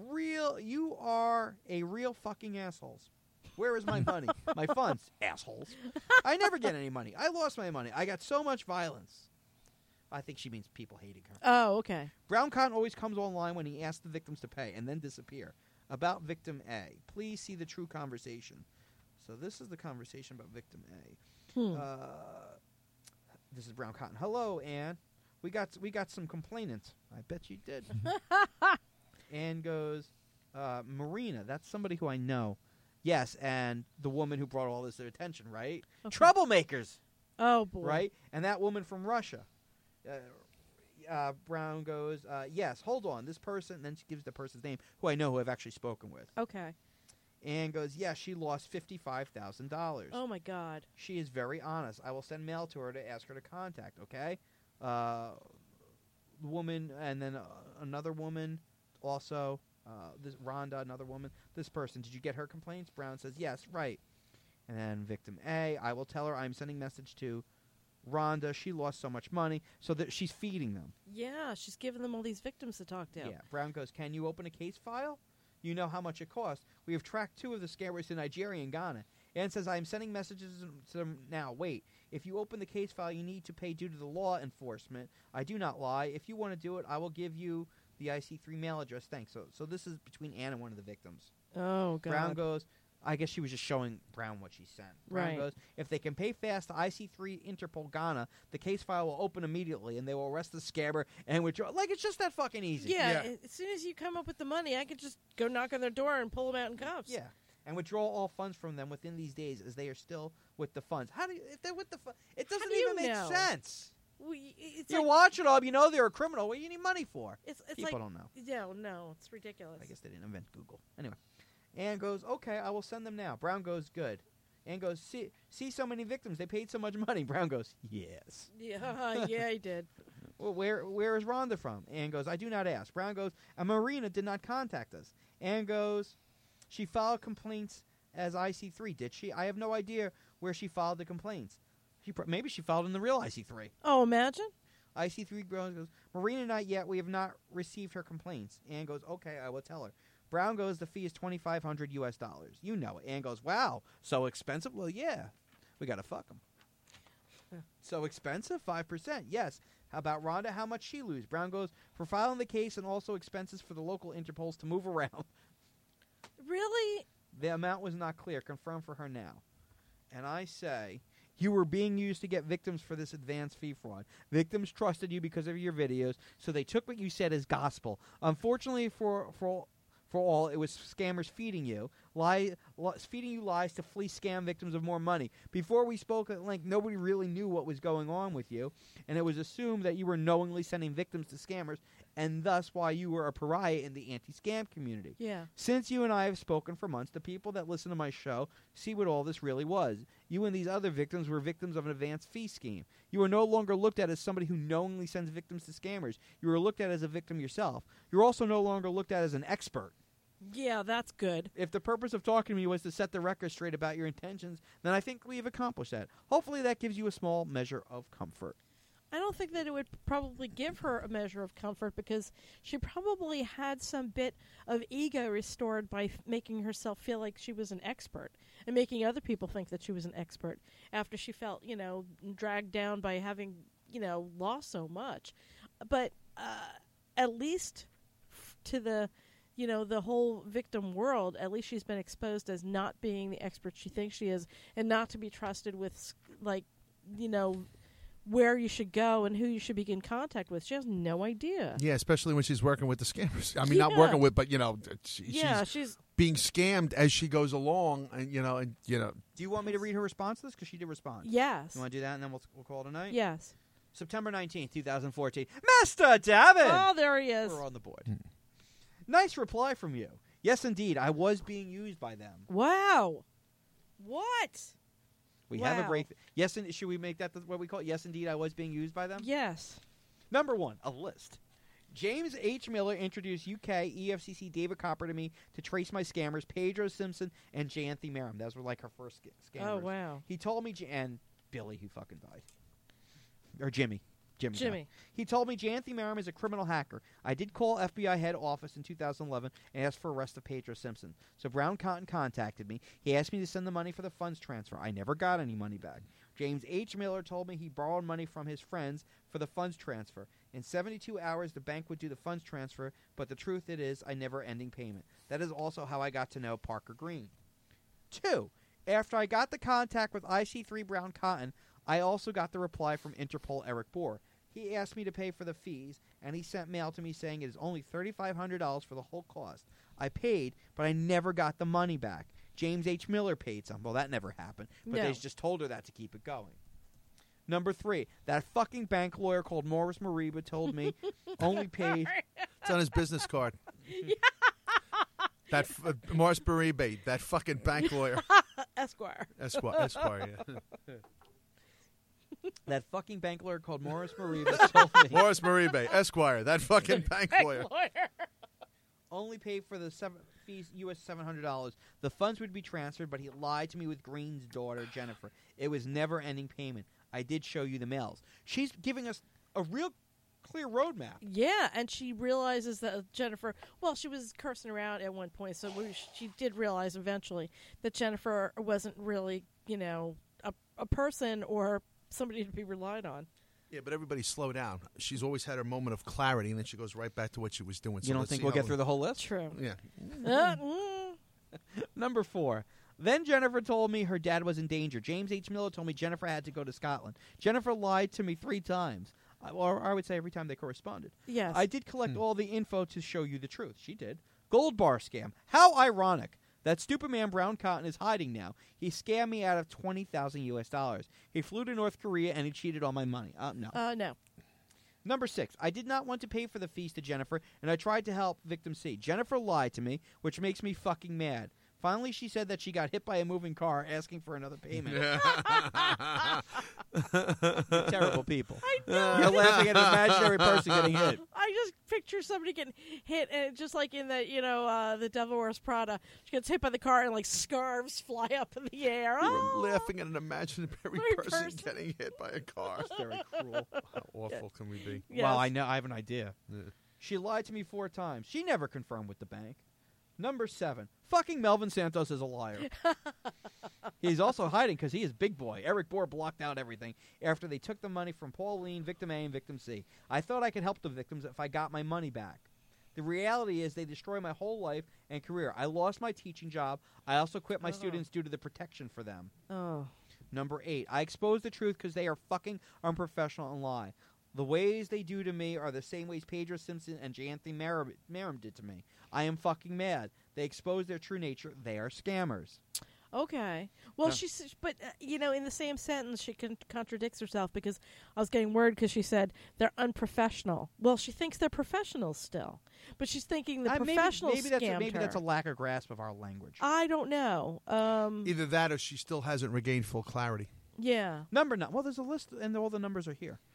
Speaker 2: a real fucking assholes. Where is my money? My funds, assholes. I never get any money. I lost my money. I got so much violence. I think she means people hating her.
Speaker 3: Oh, okay.
Speaker 2: Brown Cotton always comes online when he asks the victims to pay and then disappear. About victim A. Please see the true conversation. So this is the conversation about victim A. This is Brown Cotton. Hello, Ann. We got some complainants. I bet you did. Ann goes, Marina, that's somebody who I know. Yes, and the woman who brought all this to attention, right?
Speaker 3: Okay.
Speaker 2: Troublemakers,
Speaker 3: Oh, boy.
Speaker 2: right? And that woman from Russia. Brown goes, yes, hold on, this person, then she gives the person's name, who I know who I've actually spoken with.
Speaker 3: Okay.
Speaker 2: And goes, yes, she lost $55,000.
Speaker 3: Oh, my God.
Speaker 2: She is very honest. I will send mail to her to ask her to contact, okay? The woman, and then another woman also, this Rhonda, another woman. This person, did you get her complaints? Brown says, yes, right. And then victim A, I will tell her I'm sending message to Rhonda. She lost so much money, so that she's feeding them.
Speaker 3: Yeah, she's giving them all these victims to talk to.
Speaker 2: Yeah. Brown goes, can you open a case file? You know how much it costs. We have tracked 2 of the scammers to Nigeria and Ghana. Ann says, I am sending messages to them now. Wait, if you open the case file, you need to pay due to the law enforcement. I do not lie. If you want to do it, I will give you the IC3 mail address. Thanks. So this is between Ann and one of the victims.
Speaker 3: Oh, God.
Speaker 2: Brown goes, I guess she was just showing Brown what she sent. Brown
Speaker 3: Right.
Speaker 2: goes, if they can pay fast to IC3 Interpol Ghana, the case file will open immediately, and they will arrest the scammer and withdraw. Like, it's just that fucking easy.
Speaker 3: Yeah, as soon as you come up with the money, I could just go knock on their door and pull them out in cuffs.
Speaker 2: Yeah. And withdraw all funds from them within these days as they are still with the funds. How do you, if they're with the funds? It doesn't
Speaker 3: do you
Speaker 2: even make
Speaker 3: know?
Speaker 2: sense.
Speaker 3: It's
Speaker 2: You're
Speaker 3: like,
Speaker 2: watching them, you know they're a criminal. What do you need money for?
Speaker 3: it's
Speaker 2: People
Speaker 3: like,
Speaker 2: don't know.
Speaker 3: No, it's ridiculous.
Speaker 2: I guess they didn't invent Google. Anyway. Ann goes, okay, I will send them now. Brown goes, good. Ann goes, see so many victims. They paid so much money. Brown goes, yes.
Speaker 3: Yeah, yeah, he did.
Speaker 2: Well, where is Rhonda from? Ann goes, I do not ask. Brown goes, a Marina did not contact us. Ann goes, she filed complaints as IC3, did she? I have no idea where she filed the complaints. Maybe she filed in the real IC3.
Speaker 3: Oh, imagine.
Speaker 2: IC3 Brown goes, Marina, not yet. We have not received her complaints. Ann goes, okay, I will tell her. Brown goes, the fee is $2,500 US. You know it. Ann goes, wow, so expensive? Well, yeah. We got to fuck them. So expensive? 5%. Yes. How about Rhonda? How much she lose? Brown goes, for filing the case and also expenses for the local Interpols to move around.
Speaker 3: Really?
Speaker 2: The amount was not clear. Confirm for her now. And I say, you were being used to get victims for this advance fee fraud. Victims trusted you because of your videos, so they took what you said as gospel. Unfortunately for all, it was scammers feeding you lies to fleece scam victims of more money. Before we spoke at length, nobody really knew what was going on with you, and it was assumed that you were knowingly sending victims to scammers, and thus why you were a pariah in the anti-scam community.
Speaker 3: Yeah.
Speaker 2: Since you and I have spoken for months, the people that listen to my show see what all this really was. You and these other victims were victims of an advance fee scheme. You are no longer looked at as somebody who knowingly sends victims to scammers. You are looked at as a victim yourself. You're also no longer looked at as an expert.
Speaker 3: Yeah, that's good.
Speaker 2: If the purpose of talking to me was to set the record straight about your intentions, then I think we have accomplished that. Hopefully that gives you a small measure of comfort.
Speaker 3: I don't think that it would probably give her a measure of comfort because she probably had some bit of ego restored by making herself feel like she was an expert and making other people think that she was an expert after she felt, dragged down by having, lost so much. But at least to the whole victim world, at least she's been exposed as not being the expert she thinks she is and not to be trusted with, where you should go and who you should be in contact with. She has no idea.
Speaker 4: Yeah, especially when she's working with the scammers. I mean, not
Speaker 3: Yeah.
Speaker 4: working with, but
Speaker 3: She's
Speaker 4: being scammed as she goes along, and
Speaker 2: Do you want me to read her response to this? Because she did respond.
Speaker 3: yes.
Speaker 2: You want to do that, and then we'll call it a night?
Speaker 3: Yes.
Speaker 2: September 19th, 2014. Mr. Davin!
Speaker 3: Oh, there he is.
Speaker 2: We're on the board. Nice reply from you. Yes, indeed, I was being used by them.
Speaker 3: Wow. What?
Speaker 2: We have a
Speaker 3: Wow.
Speaker 2: break. Yes, and should we make that what we call it? Yes, indeed, I was being used by them?
Speaker 3: Yes.
Speaker 2: Number one, a list. James H. Miller introduced UK EFCC David Copper to me to trace my scammers, Pedro Simpson and J. Anthony Merrim. Those were like her first scammers.
Speaker 3: Oh, wow.
Speaker 2: He told me, and Billy, who fucking died. Or Jimmy. Jimmy.
Speaker 3: Jimmy.
Speaker 2: He told me J. Anthony Merrim is a criminal hacker. I did call FBI head office in 2011 and asked for arrest of Pedro Simpson. So Brown Cotton contacted me. He asked me to send the money for the funds transfer. I never got any money back. James H. Miller told me he borrowed money from his friends for the funds transfer. In 72 hours, the bank would do the funds transfer, but the truth it is a never-ending payment. That is also how I got to know Parker Green. 2. After I got the contact with IC3 Brown Cotton, I also got the reply from Interpol Eric Bohr. He asked me to pay for the fees, and he sent mail to me saying it is only $3,500 for the whole cost. I paid, but I never got the money back. James H. Miller paid some. Well, that never happened, but
Speaker 3: No.
Speaker 2: they just told her that to keep it going. Number 3, that fucking bank lawyer called Morris Mariba told me only paid...
Speaker 4: it's on his business card. That Morris Baribe, that fucking bank lawyer,
Speaker 3: Esquire.
Speaker 4: Esquire. Yeah.
Speaker 2: That fucking bank lawyer called Morris Mariba told me
Speaker 4: Morris Maribe, Esquire, that fucking bank lawyer.
Speaker 2: only paid for the fees US $700. The funds would be transferred, but he lied to me with Green's daughter, Jennifer. It was never-ending payment. I did show you the mails. She's giving us a real clear roadmap.
Speaker 3: Yeah, and she realizes that Jennifer, well, she was cursing around at one point, so she did realize eventually that Jennifer wasn't really, a person or somebody to be relied on.
Speaker 4: Yeah, but everybody slow down. She's always had her moment of clarity, and then she goes right back to what she was doing.
Speaker 2: You don't think we'll get through the whole list?
Speaker 3: True.
Speaker 4: Yeah.
Speaker 2: Number 4. Then Jennifer told me her dad was in danger. James H. Miller told me Jennifer had to go to Scotland. Jennifer lied to me 3 times. Or I would say every time they corresponded.
Speaker 3: Yes.
Speaker 2: I did collect all the info to show you the truth. She did. Gold bar scam. How ironic. That stupid man Brown Cotton is hiding now. He scammed me out of $20,000 US. He flew to North Korea and he cheated on my money. No.
Speaker 3: No.
Speaker 2: Number 6. I did not want to pay for the fees to Jennifer, and I tried to help victim C. Jennifer lied to me, which makes me fucking mad. Finally, she said that she got hit by a moving car asking for another payment. Terrible people.
Speaker 3: I know.
Speaker 2: You're laughing at an imaginary person getting hit.
Speaker 3: I just picture somebody getting hit, and just like in the, the Devil Wears Prada, she gets hit by the car, and like scarves fly up in the air.
Speaker 4: You're laughing at an imaginary person getting hit by a car.
Speaker 2: That's very cruel.
Speaker 4: How awful can we be?
Speaker 3: Yes.
Speaker 2: Well, I know. I have an idea.
Speaker 4: Yeah.
Speaker 2: She lied to me 4 times. She never confirmed with the bank. Number 7. Fucking Melvin Santos is a liar. He's also hiding because he is big boy. Eric Bohr blocked out everything after they took the money from Pauline, Victim A, and Victim C. I thought I could help the victims if I got my money back. The reality is they destroyed my whole life and career. I lost my teaching job. I also quit my students due to the protection for them.
Speaker 3: Oh.
Speaker 2: Number 8. I exposed the truth because they are fucking unprofessional and lie. The ways they do to me are the same ways Pedro Simpson and J. Anthony Merrim did to me. I am fucking mad. They expose their true nature. They are scammers.
Speaker 3: Okay. Well,
Speaker 2: No.
Speaker 3: but in the same sentence, she contradicts herself because I was getting worried because she said they're unprofessional. Well, she thinks they're professionals still, but she's thinking the professionals scammed
Speaker 2: maybe that's a
Speaker 3: her.
Speaker 2: lack of grasp of our language.
Speaker 3: I don't know.
Speaker 4: Either that or she still hasn't regained full clarity.
Speaker 3: Yeah.
Speaker 2: Number 9. Well, there's a list, and all the numbers are here.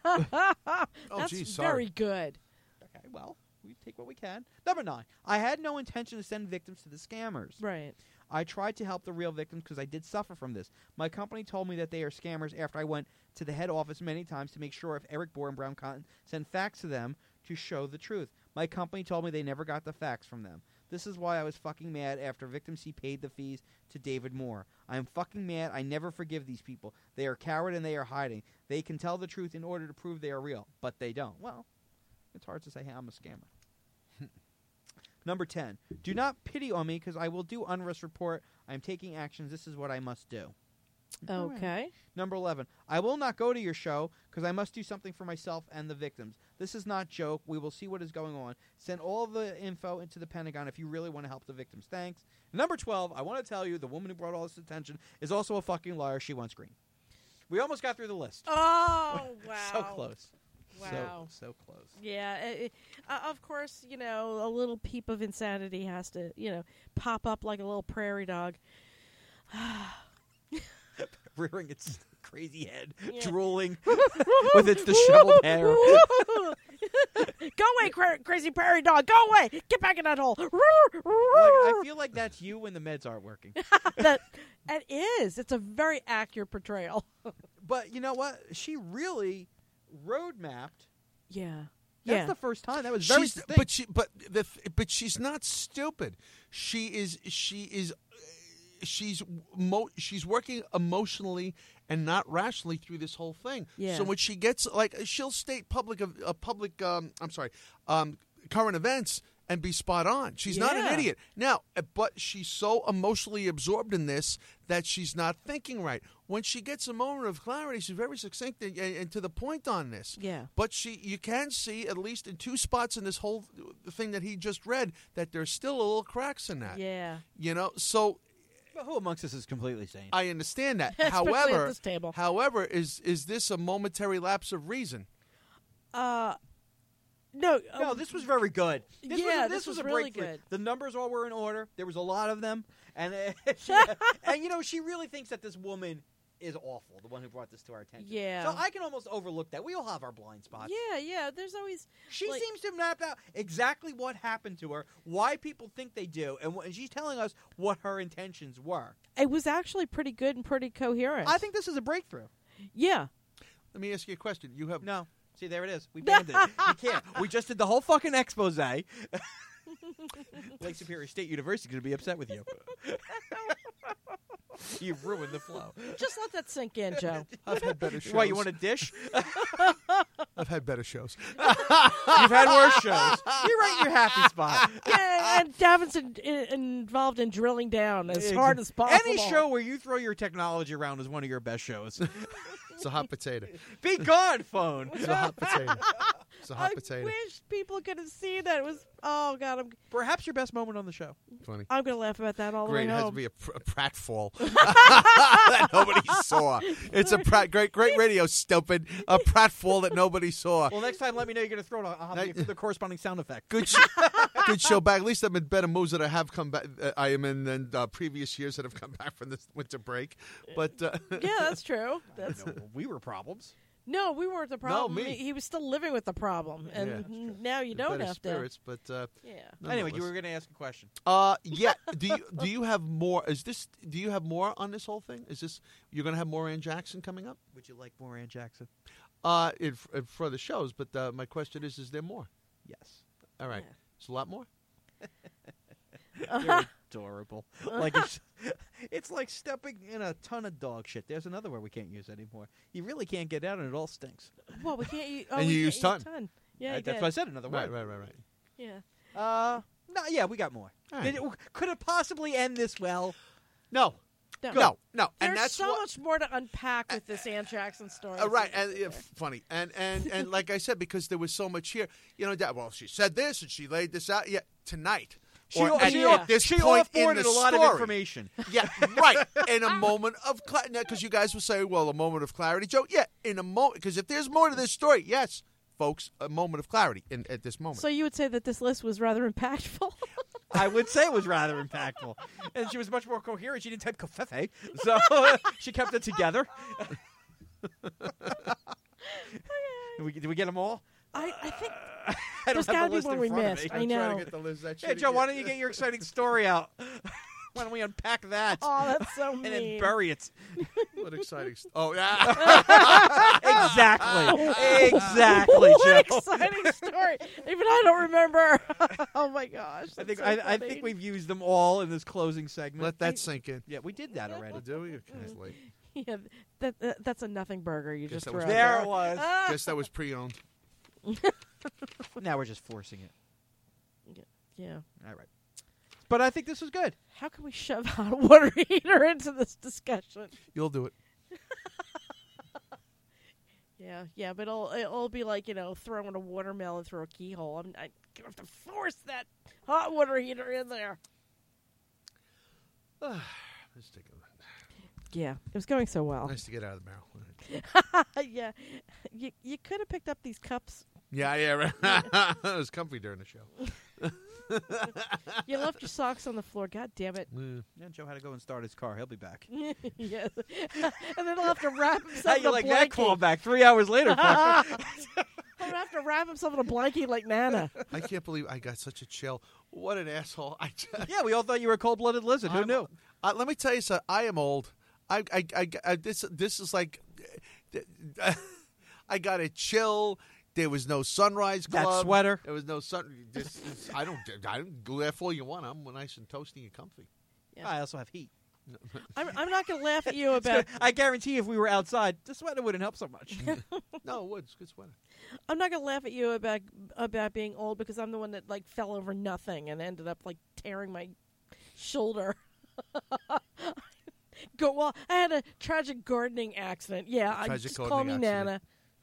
Speaker 3: That's
Speaker 4: geez, sorry.
Speaker 3: very good.
Speaker 2: Okay, well, we take what we can. Number 9. I had no intention to send victims to the scammers.
Speaker 3: Right.
Speaker 2: I tried to help the real victims because I did suffer from this. My company told me that they are scammers after I went to the head office many times to make sure if Eric Bohr and Brown Cotton sent facts to them to show the truth. My company told me they never got the facts from them. This is why I was fucking mad after Victim C paid the fees to David Moore. I am fucking mad. I never forgive these people. They are coward and they are hiding. They can tell the truth in order to prove they are real, but they don't. Well, it's hard to say, hey, I'm a scammer. Number 10. Do not pity on me because I will do unrest report. I am taking actions. This is what I must do.
Speaker 3: Okay.
Speaker 2: Number 11. I will not go to your show because I must do something for myself and the victims. This is not joke. We will see what is going on. Send all the info into the Pentagon if you really want to help the victims. Thanks. Number 12. I want to tell you the woman who brought all this attention is also a fucking liar. She wants green. We almost got through the list.
Speaker 3: Oh, wow.
Speaker 2: So close.
Speaker 3: Wow.
Speaker 2: So close.
Speaker 3: Yeah, of course, a little peep of insanity has to, pop up like a little prairie dog.
Speaker 2: Rearing its crazy head,
Speaker 3: Yeah.
Speaker 2: drooling with its disheveled hair.
Speaker 3: Go away, crazy prairie dog. Go away. Get back in that hole.
Speaker 2: I feel like that's you when the meds aren't working.
Speaker 3: It is. It's a very accurate portrayal.
Speaker 2: But you know what? She really road mapped.
Speaker 3: Yeah.
Speaker 2: That's the first time. That was very distinct.
Speaker 4: But she's not stupid. She's working emotionally and not rationally through this whole thing.
Speaker 3: Yeah.
Speaker 4: So when she gets she'll state current events and be spot on. She's not an
Speaker 3: Yeah.
Speaker 4: idiot. Now, but she's so emotionally absorbed in this that she's not thinking right. When she gets a moment of clarity, she's very succinct and to the point on this.
Speaker 3: Yeah.
Speaker 4: But you can see, at least in 2 spots in this whole thing that he just read, that there's still a little cracks in that.
Speaker 3: Yeah.
Speaker 4: So
Speaker 2: But who amongst us is completely sane?
Speaker 4: I understand that.
Speaker 3: Especially at
Speaker 4: However,
Speaker 3: this table.
Speaker 4: is this a momentary lapse of reason?
Speaker 3: No.
Speaker 2: No, this was very good. This was a
Speaker 3: really
Speaker 2: breakthrough.
Speaker 3: good.
Speaker 2: The numbers all were in order. There was a lot of them, and she really thinks that this woman is awful. The one who brought this to our attention.
Speaker 3: Yeah.
Speaker 2: So I can almost overlook that. We all have our blind spots.
Speaker 3: Yeah. There's always.
Speaker 2: She
Speaker 3: like-
Speaker 2: seems to have mapped out exactly what happened to her, why people think they do, and she's telling us what her intentions were.
Speaker 3: It was actually pretty good and pretty coherent.
Speaker 2: I think this is a breakthrough.
Speaker 3: Yeah.
Speaker 4: Let me ask you a question. You have
Speaker 2: No. See, there it is. We banned it. You can't. We just did the whole fucking expose. Lake Superior State University is going to be upset with you. You ruined the flow.
Speaker 3: Just let that sink in, Joe.
Speaker 4: I've had better shows.
Speaker 2: Why, you want a dish?
Speaker 4: I've had better shows.
Speaker 2: You've had worse shows. You're right in your happy spot.
Speaker 3: Yeah, and Davin's involved in drilling down as hard as possible.
Speaker 2: Any show where you throw your technology around is one of your best shows.
Speaker 4: It's a hot potato.
Speaker 2: Be gone, phone.
Speaker 4: It's a hot potato. It's a hot
Speaker 3: I
Speaker 4: potato.
Speaker 3: wish people could have seen that. It was, oh, God,
Speaker 2: Perhaps your best moment on the show.
Speaker 4: Funny.
Speaker 3: I'm going to laugh about that all the
Speaker 4: Great.
Speaker 3: way
Speaker 4: It has to
Speaker 3: home.
Speaker 4: be a pratfall that nobody saw. It's a great radio, stupid. A pratfall that nobody saw.
Speaker 2: Well, next time, let me know you're going to throw it. I'll have the corresponding sound effect.
Speaker 4: Good show back. At least I'm in better moves that I have come back. I am in than previous years that have come back from this winter break. But
Speaker 3: Yeah, that's true. That's
Speaker 2: No, we were problems.
Speaker 3: No, we weren't the problem.
Speaker 4: me.
Speaker 3: He was still living with the problem, and
Speaker 4: Yeah, that's true.
Speaker 3: now you don't
Speaker 4: better
Speaker 3: have
Speaker 4: spirits. But
Speaker 3: to. Yeah.
Speaker 2: Anyway, you
Speaker 4: nonetheless.
Speaker 2: were going to ask a question.
Speaker 4: Yeah. Do you have more? Do you have more on this whole thing? Is this you're going to have more Ann Jackson coming up?
Speaker 2: Would you like more Ann Jackson?
Speaker 4: For the shows. But my question is there more?
Speaker 2: Yes.
Speaker 4: All right.
Speaker 3: Yeah.
Speaker 4: It's a lot more.
Speaker 2: You're adorable. Like it's like stepping in a ton of dog shit. There's another word we can't use anymore. You really can't get out, and it all stinks.
Speaker 3: Well, we can't use. Oh,
Speaker 4: And
Speaker 3: we
Speaker 4: you
Speaker 3: can't
Speaker 4: use ton.
Speaker 3: Yeah, you
Speaker 2: That's
Speaker 3: did.
Speaker 2: what I said. Another word.
Speaker 4: Right.
Speaker 3: Yeah.
Speaker 2: No, yeah, we got more.
Speaker 4: All right.
Speaker 2: Could it possibly end this well?
Speaker 4: No.
Speaker 3: No.
Speaker 4: No.
Speaker 3: There's
Speaker 4: And that's
Speaker 3: so
Speaker 4: what,
Speaker 3: much more to unpack with this Ann Jackson story.
Speaker 4: right, and funny, and like I said, because there was so much here, well, she said this and she laid this out. Yeah, tonight,
Speaker 2: She
Speaker 4: at this
Speaker 2: she
Speaker 4: point in
Speaker 2: offboarded
Speaker 4: the
Speaker 2: a lot
Speaker 4: story.
Speaker 2: of information.
Speaker 4: Yeah, right. In a moment of clarity, because you guys will say, "Well, a moment of clarity, Joe." Yeah, in a moment, because if there's more to this story, yes, folks, a moment of clarity at this moment.
Speaker 3: So you would say that this list was rather impactful.
Speaker 2: I would say it was rather impactful. And she was much more coherent. She didn't type covfefe, so she kept it together. Did we get them all?
Speaker 3: I think
Speaker 2: I don't
Speaker 3: there's
Speaker 2: have
Speaker 3: got
Speaker 2: the
Speaker 3: to be
Speaker 2: list
Speaker 3: one
Speaker 2: in
Speaker 3: we
Speaker 2: front of
Speaker 3: missed.
Speaker 2: me.
Speaker 3: I
Speaker 4: I'm trying
Speaker 3: know.
Speaker 4: to get the list. That
Speaker 2: Hey,
Speaker 4: shit
Speaker 2: Joe,
Speaker 4: again.
Speaker 2: why don't you get your exciting story out? Why don't we unpack that
Speaker 3: Oh, that's so
Speaker 2: and then
Speaker 3: mean.
Speaker 2: bury it?
Speaker 4: What exciting! Oh yeah.
Speaker 2: Exactly,
Speaker 3: What
Speaker 2: Joe.
Speaker 3: an exciting story! Even I don't remember. Oh my gosh!
Speaker 2: I think
Speaker 3: that's so
Speaker 2: I
Speaker 3: funny.
Speaker 2: think we've used them all in this closing segment.
Speaker 4: Let that sink in.
Speaker 2: Yeah, we did that already.
Speaker 4: Do we? Okay, it's late.
Speaker 3: Yeah, that's a nothing burger you just
Speaker 4: that
Speaker 3: threw
Speaker 4: was
Speaker 3: out
Speaker 2: There
Speaker 3: there.
Speaker 2: it was.
Speaker 4: Guess that was pre-owned.
Speaker 2: Now we're just forcing it.
Speaker 3: Yeah.
Speaker 2: All right. But I think this was good.
Speaker 3: How can we shove a hot water heater into this discussion?
Speaker 4: You'll do it.
Speaker 3: Yeah, but it'll be like throwing a watermelon through a keyhole. I'm gonna have to force that hot water heater in there.
Speaker 4: Let's take a
Speaker 3: Yeah, it was going so well.
Speaker 4: Nice to get out of the barrel.
Speaker 3: Yeah, you could have picked up these cups.
Speaker 4: Yeah, right. It was comfy during the show.
Speaker 3: You left your socks on the floor. God damn it!
Speaker 2: Yeah, Joe had to go and start his car. He'll be back.
Speaker 3: Yes, and then he'll have to wrap
Speaker 2: How
Speaker 3: himself in
Speaker 2: you
Speaker 3: a
Speaker 2: like that
Speaker 3: blankie.
Speaker 2: call back 3 hours later? fucker?
Speaker 3: He'll have to wrap himself in a blankie like Nana.
Speaker 4: I can't believe I got such a chill. What an asshole! I just,
Speaker 2: Yeah, we all thought you were a cold-blooded lizard. Who knew?
Speaker 4: let me tell you something. I am old. This is like I got a chill. There was no sunrise club.
Speaker 2: That sweater.
Speaker 4: There was no sun. I don't laugh all you want. I'm nice and toasty and comfy.
Speaker 3: Yeah.
Speaker 2: I also have heat.
Speaker 3: I'm not going to laugh at you about.
Speaker 2: I guarantee if we were outside, the sweater wouldn't help so much.
Speaker 4: No, it would. It's a good sweater.
Speaker 3: I'm not going to laugh at you about being old because I'm the one that fell over nothing and ended up tearing my shoulder. I had a tragic gardening accident. Yeah,
Speaker 4: Tragic
Speaker 3: just call
Speaker 4: gardening
Speaker 3: me
Speaker 4: accident.
Speaker 3: Nana.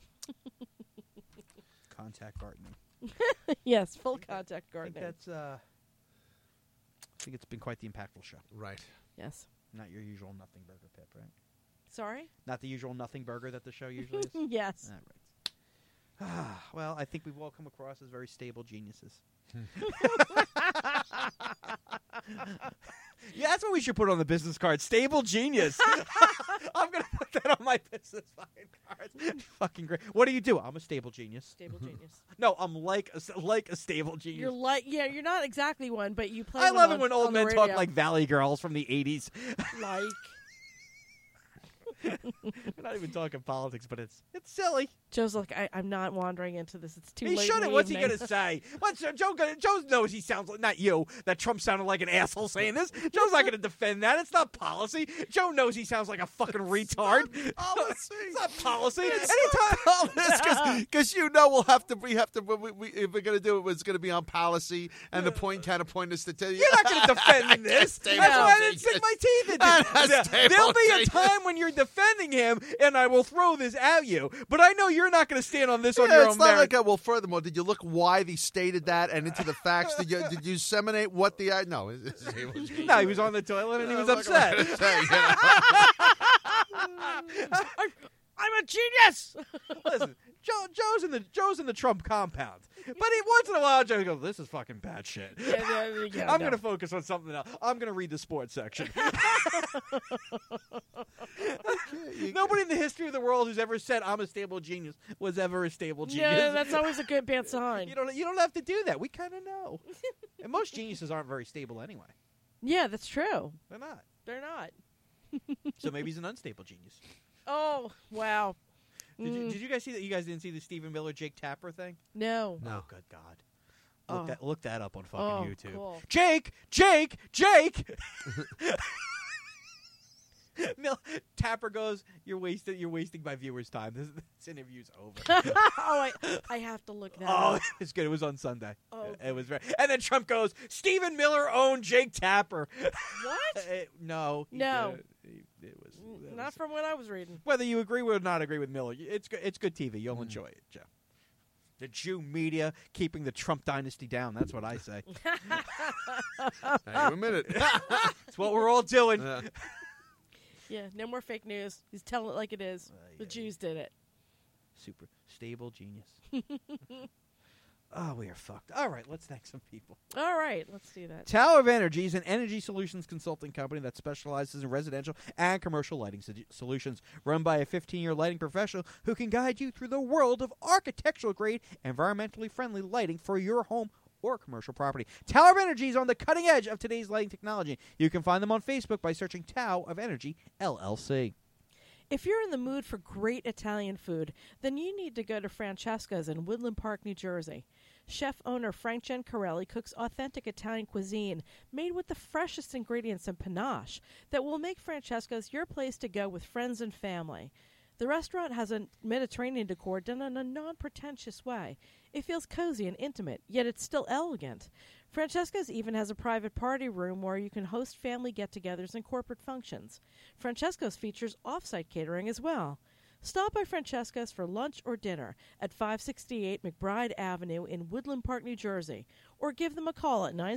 Speaker 2: Contact gardening.
Speaker 3: Yes, full contact
Speaker 2: I think
Speaker 3: gardening.
Speaker 2: that's. I think it's been quite the impactful show.
Speaker 4: Right.
Speaker 3: Yes.
Speaker 2: Not your usual nothing burger, Pip, right?
Speaker 3: Sorry.
Speaker 2: Not the usual nothing burger that the show usually is.
Speaker 3: Yes.
Speaker 2: All right. Well, I think we've all come across as very stable geniuses. Yeah, that's what we should put on the business card. Stable genius. I'm going to put that on my business fucking cards. Fucking great. What do you do? I'm a stable genius.
Speaker 3: Stable genius.
Speaker 2: No, I'm like a stable genius.
Speaker 3: You're not exactly one, but you play.
Speaker 2: I
Speaker 3: one
Speaker 2: love
Speaker 3: on-
Speaker 2: it when old
Speaker 3: on the
Speaker 2: men talk
Speaker 3: radio.
Speaker 2: like Valley Girls from the 80s.
Speaker 3: like.
Speaker 2: We're not even talking politics, but it's silly.
Speaker 3: Joe's like, I'm not wandering into this. It's too
Speaker 2: He
Speaker 3: late.
Speaker 2: shouldn't.
Speaker 3: in the
Speaker 2: What's he
Speaker 3: evening."
Speaker 2: gonna say? What's Joe knows he sounds like, not you, that Trump sounded like an asshole saying this. Joe's not gonna defend that. It's not policy. Joe knows he sounds like a fucking retard.
Speaker 4: Policy.
Speaker 2: It's not policy.
Speaker 4: Anytime all this, because you know we have to if we're going to do it, it's going to be on policy, and the counterpoint is to tell you.
Speaker 2: You're not going to defend this. That's
Speaker 4: Stable
Speaker 2: why I didn't
Speaker 4: genius.
Speaker 2: sink my teeth into
Speaker 4: That's
Speaker 2: it.
Speaker 4: stable
Speaker 2: There'll be a
Speaker 4: genius.
Speaker 2: time when you're defending him, and I will throw this at you. But I know you're not going to stand on this on your
Speaker 4: It's
Speaker 2: own
Speaker 4: not
Speaker 2: merit.
Speaker 4: like well. Furthermore, did you look why they stated that and into the facts? Did you disseminate what the no?
Speaker 2: No, he was on the toilet and he was
Speaker 4: What am I
Speaker 2: upset.
Speaker 4: gonna say, you know?
Speaker 3: I'm a genius.
Speaker 2: Listen, Joe's in the Trump compound, but he once in a while Joe goes, "This is fucking bad shit." I'm going to focus on something else. I'm going to read the sports section. Nobody in the history of the world who's ever said I'm a stable genius was ever a stable genius.
Speaker 3: Yeah, that's always a good bad sign.
Speaker 2: You don't have to do that. We kind of know. And most geniuses aren't very stable anyway.
Speaker 3: Yeah, that's true.
Speaker 2: They're not.
Speaker 3: They're not.
Speaker 2: So maybe he's an unstable genius.
Speaker 3: Oh, wow.
Speaker 2: Did you guys see that? You guys didn't see the Stephen Miller, Jake Tapper thing?
Speaker 3: No.
Speaker 2: No, good God. Look that up on fucking
Speaker 3: Oh,
Speaker 2: YouTube.
Speaker 3: cool.
Speaker 2: Jake! Tapper goes, "You're wasting my viewers' time. This interview's over."
Speaker 3: Oh, I have to look that
Speaker 2: Oh,
Speaker 3: up.
Speaker 2: it's good. It was on Sunday.
Speaker 3: Oh,
Speaker 2: It was very. And then Trump goes, "Stephen Miller owned Jake Tapper."
Speaker 3: What?
Speaker 2: No. he
Speaker 3: No.
Speaker 2: didn't. It was
Speaker 3: Not from what I was reading.
Speaker 2: whether you agree with or not agree with Miller. It's good TV. You'll enjoy it, Joe. The Jew media keeping the Trump dynasty down. That's what I say.
Speaker 4: Hang on a minute.
Speaker 2: It's what we're all doing.
Speaker 3: Yeah, no more fake news. He's telling it like it is. The Jews did it.
Speaker 2: Super stable genius. Oh, we are fucked. All right, let's thank some people.
Speaker 3: All right, let's do that.
Speaker 2: Tower of Energy is an energy solutions consulting company that specializes in residential and commercial lighting solutions, run by a 15-year lighting professional who can guide you through the world of architectural-grade, environmentally friendly lighting for your home or commercial property. Tower of Energy is on the cutting edge of today's lighting technology. You can find them on Facebook by searching Tower of Energy, LLC.
Speaker 3: If you're in the mood for great Italian food, then you need to go to Francesca's in Woodland Park, New Jersey. Chef-owner Frank Gencarelli cooks authentic Italian cuisine made with the freshest ingredients and panache that will make Francesca's your place to go with friends and family. The restaurant has a Mediterranean decor done in a non-pretentious way. It feels cozy and intimate, yet it's still elegant. Francesca's even has a private party room where you can host family get-togethers and corporate functions. Francesca's features off-site catering as well. Stop by Francesca's for lunch or dinner at 568 McBride Avenue in Woodland Park, New Jersey, or give them a call at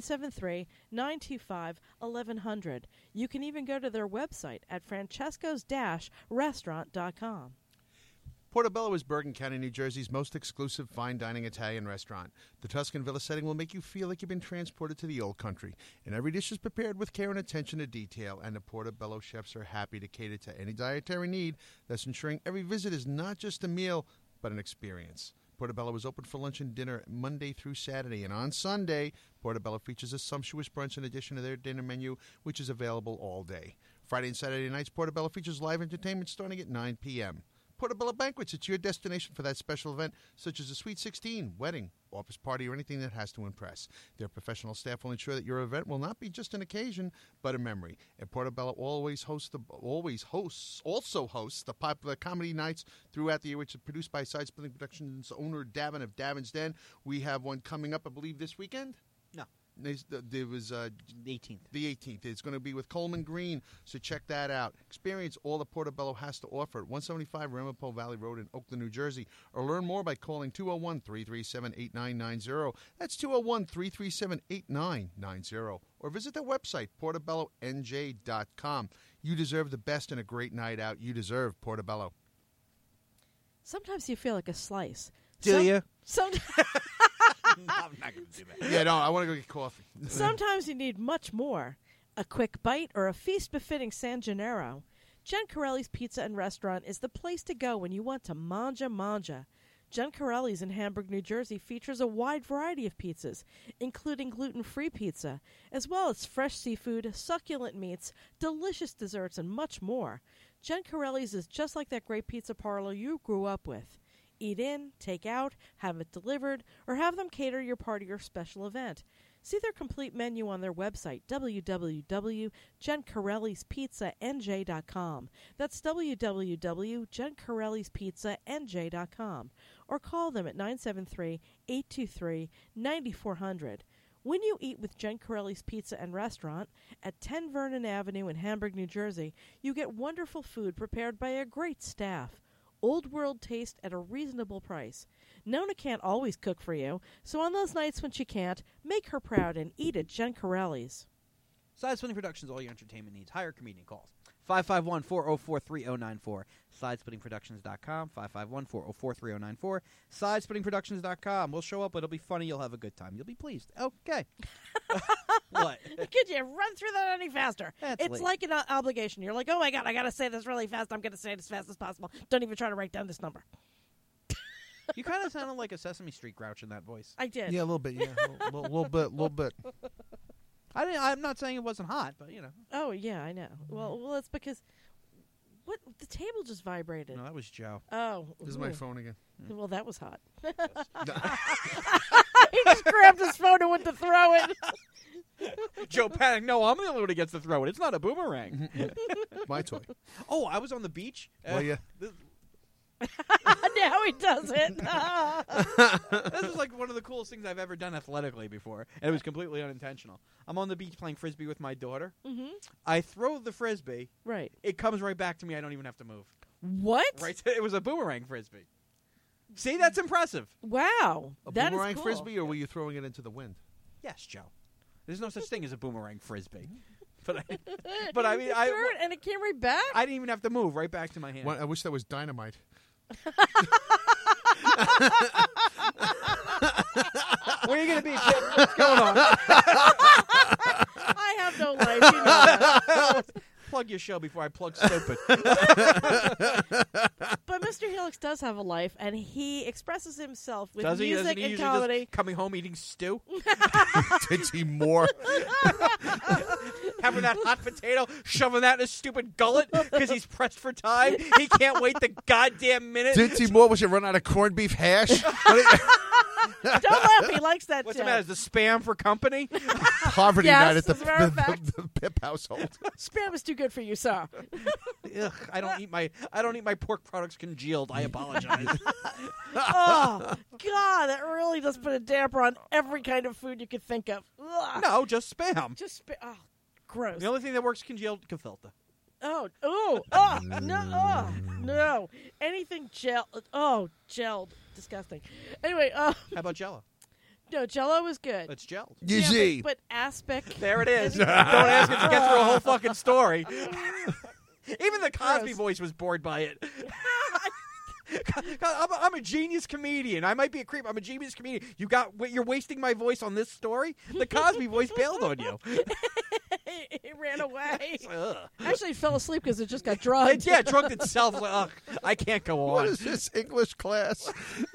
Speaker 3: 973-925-1100. You can even go to their website at francescos-restaurant.com.
Speaker 4: Portobello is Bergen County, New Jersey's most exclusive fine dining Italian restaurant. The Tuscan Villa setting will make you feel like you've been transported to the old country. And every dish is prepared with care and attention to detail, and the Portobello chefs are happy to cater to any dietary need, thus ensuring every visit is not just a meal, but an experience. Portobello is open for lunch and dinner Monday through Saturday, and on Sunday, Portobello features a sumptuous brunch in addition to their dinner menu, which is available all day. Friday and Saturday nights, Portobello features live entertainment starting at 9 p.m. Portobello Banquets, it's your destination for that special event, such as a Sweet 16, wedding, office party, or anything that has to impress. Their professional staff will ensure that your event will not be just an occasion, but a memory. And Portobello also hosts the popular comedy nights throughout the year, which is produced by Side Splitting Productions owner Davin of Davin's Den. We have one coming up, I believe, this weekend.
Speaker 2: No.
Speaker 4: There was
Speaker 2: The 18th.
Speaker 4: the 18th. It's going to be with Coleman Green, so check that out. Experience all that Portobello has to offer at 175 Ramapo Valley Road in Oakland, New Jersey, or learn more by calling 201-337-8990. That's 201-337-8990. Or visit their website, portobellonj.com. You deserve the best in a great night out. You deserve Portobello.
Speaker 3: Sometimes you feel like a slice.
Speaker 2: Do you?
Speaker 3: No,
Speaker 2: I'm not going to do that.
Speaker 4: Yeah, no, I want to go get coffee.
Speaker 3: Sometimes you need much more. A quick bite or a feast befitting San Gennaro. Gencarelli's Pizza and Restaurant is the place to go when you want to manja. Gencarelli's in Hamburg, New Jersey features a wide variety of pizzas, including gluten-free pizza, as well as fresh seafood, succulent meats, delicious desserts, and much more. Jen Corelli's is just like that great pizza parlor you grew up with. Eat in, take out, have it delivered, or have them cater your party or special event. See their complete menu on their website, www.jencorellispizzanj.com. That's www.jencorellispizzanj.com. Or call them at 973-823-9400. When you eat with Jen Corelli's Pizza and Restaurant at 10 Vernon Avenue in Hamburg, New Jersey, you get wonderful food prepared by a great staff. Old world taste at a reasonable price. Nona can't always cook for you, so on those nights when she can't, make her proud and eat at Jen Corelli's.
Speaker 2: Side Splitting Productions, all your entertainment needs. Hire comedian calls. 551-404-3094. SidesplittingProductions.com. 551-404-3094. SidesplittingProductions.com. We'll show up. It'll be funny. You'll have a good time. You'll be pleased. Okay. What?
Speaker 3: Could you run through that any faster?
Speaker 2: That's
Speaker 3: It's
Speaker 2: late.
Speaker 3: like an obligation. You're like, oh my God, I got to say this really fast. I'm going to say it as fast as possible. Don't even try to write down this number.
Speaker 2: You kind of sounded like a Sesame Street Grouch in that voice.
Speaker 3: I did.
Speaker 4: Yeah, a little bit. Yeah, a little bit.
Speaker 2: I'm not saying it wasn't hot, but,
Speaker 3: Oh, yeah, I know. Well, it's because the table just vibrated.
Speaker 2: No, that was Joe.
Speaker 3: Oh.
Speaker 4: This is my
Speaker 3: ooh.
Speaker 4: phone again.
Speaker 3: Well, that was hot. He just grabbed his phone and went to throw it.
Speaker 2: Joe panicked. No, I'm the only one who gets to throw it. It's not a boomerang.
Speaker 4: My toy.
Speaker 2: Oh, I was on the beach.
Speaker 4: Well, yeah.
Speaker 3: Now he does it.
Speaker 2: This is like one of the coolest things I've ever done athletically before, and it was completely unintentional. I'm on the beach playing Frisbee with my daughter.
Speaker 3: Mm-hmm.
Speaker 2: I throw the Frisbee.
Speaker 3: Right.
Speaker 2: It comes right back to me. I don't even have to move.
Speaker 3: What?
Speaker 2: Right? It was a boomerang Frisbee. See, that's impressive.
Speaker 3: Wow.
Speaker 4: A
Speaker 3: That is
Speaker 4: boomerang
Speaker 3: cool.
Speaker 4: frisbee, or were you throwing it into the wind?
Speaker 2: Yes, Joe. There's no such thing as a boomerang Frisbee. But I mean,
Speaker 3: You threw it and it came right back?
Speaker 2: I didn't even have to move. Right back to my hand.
Speaker 4: Well, I wish that was dynamite.
Speaker 2: Where are you going to be, kid? What's going on?
Speaker 3: I have no life. You know that.
Speaker 2: Plug your show before I plug stupid.
Speaker 3: But Mr. Helix does have a life, and he expresses himself with
Speaker 2: Does he?
Speaker 3: music
Speaker 2: Doesn't he
Speaker 3: and
Speaker 2: usually
Speaker 3: comedy.
Speaker 2: just coming home eating stew?
Speaker 4: Did he more?
Speaker 2: Having that hot potato, shoving that in his stupid gullet because he's pressed for time. He can't wait the goddamn minute.
Speaker 4: Did he more? Was you run out of corned beef hash?
Speaker 3: Don't laugh. He likes that
Speaker 2: What's
Speaker 3: joke.
Speaker 2: the matter? Is the spam for company?
Speaker 4: Poverty
Speaker 3: Yes,
Speaker 4: night at
Speaker 3: as a matter of fact.
Speaker 4: the Pip household.
Speaker 3: Spam is too good for you, sir.
Speaker 2: Ugh, I don't eat my pork products congealed. I apologize.
Speaker 3: Oh, God, that really does put a damper on every kind of food you could think of. Ugh.
Speaker 2: No, just spam.
Speaker 3: Just gross.
Speaker 2: The only thing that works congealed, gefilte.
Speaker 3: No. Anything gelled. Disgusting. Anyway,
Speaker 2: How about Jello?
Speaker 3: no, Jell-O is good.
Speaker 2: It's gelled.
Speaker 4: You
Speaker 3: Yeah,
Speaker 4: see.
Speaker 3: but aspic.
Speaker 2: There it is. Don't ask it to get through a whole fucking story. Even the Cosby
Speaker 3: Gross.
Speaker 2: voice was bored by it. I'm a genius comedian. I might be a creep. I'm a genius comedian. You're wasting my voice on this story? The Cosby voice bailed on you.
Speaker 3: It ran away.
Speaker 2: Ugh.
Speaker 3: Actually, it fell asleep because it just got drugged.
Speaker 2: Yeah, drugged itself. Like, ugh, I can't go
Speaker 4: What
Speaker 2: on.
Speaker 4: is this English class?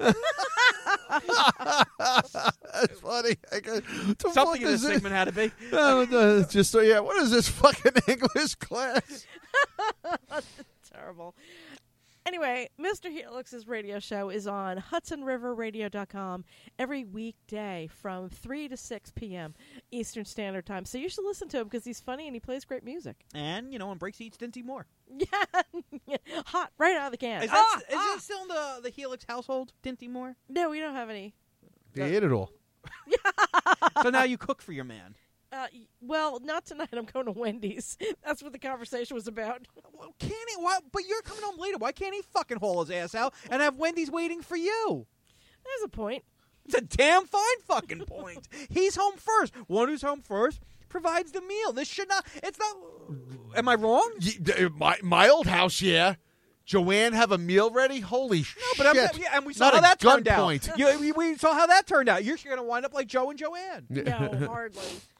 Speaker 4: That's funny.
Speaker 2: Something in this segment had to be.
Speaker 4: Just so yeah. What is this fucking English class?
Speaker 3: Terrible. Anyway, Mr. Helix's radio show is on HudsonRiverRadio.com every weekday from 3 to 6 p.m. Eastern Standard Time. So you should listen to him because he's funny and he plays great music.
Speaker 2: And, on breaks eats Dinty Moore.
Speaker 3: Yeah. Hot, right out of the can.
Speaker 2: Is it still in the Helix household, Dinty Moore?
Speaker 3: No, we don't have any.
Speaker 4: They ate it all.
Speaker 2: So now you cook for your man.
Speaker 3: Well, not tonight. I'm going to Wendy's. That's what the conversation was about.
Speaker 2: Well, can't he? Why, but you're coming home later. Why can't he fucking haul his ass out and have Wendy's waiting for you?
Speaker 3: There's a point.
Speaker 2: It's a damn fine fucking point. He's home first. One who's home first provides the meal. This should not. It's not. Am I wrong?
Speaker 4: My old house, yeah. Joanne have a meal ready? Holy shit.
Speaker 2: But and we saw
Speaker 4: Not
Speaker 2: how
Speaker 4: a
Speaker 2: that turned out.
Speaker 4: gunpoint.
Speaker 2: We saw how that turned out. You're going to wind up like Joe and Joanne.
Speaker 3: No, hardly.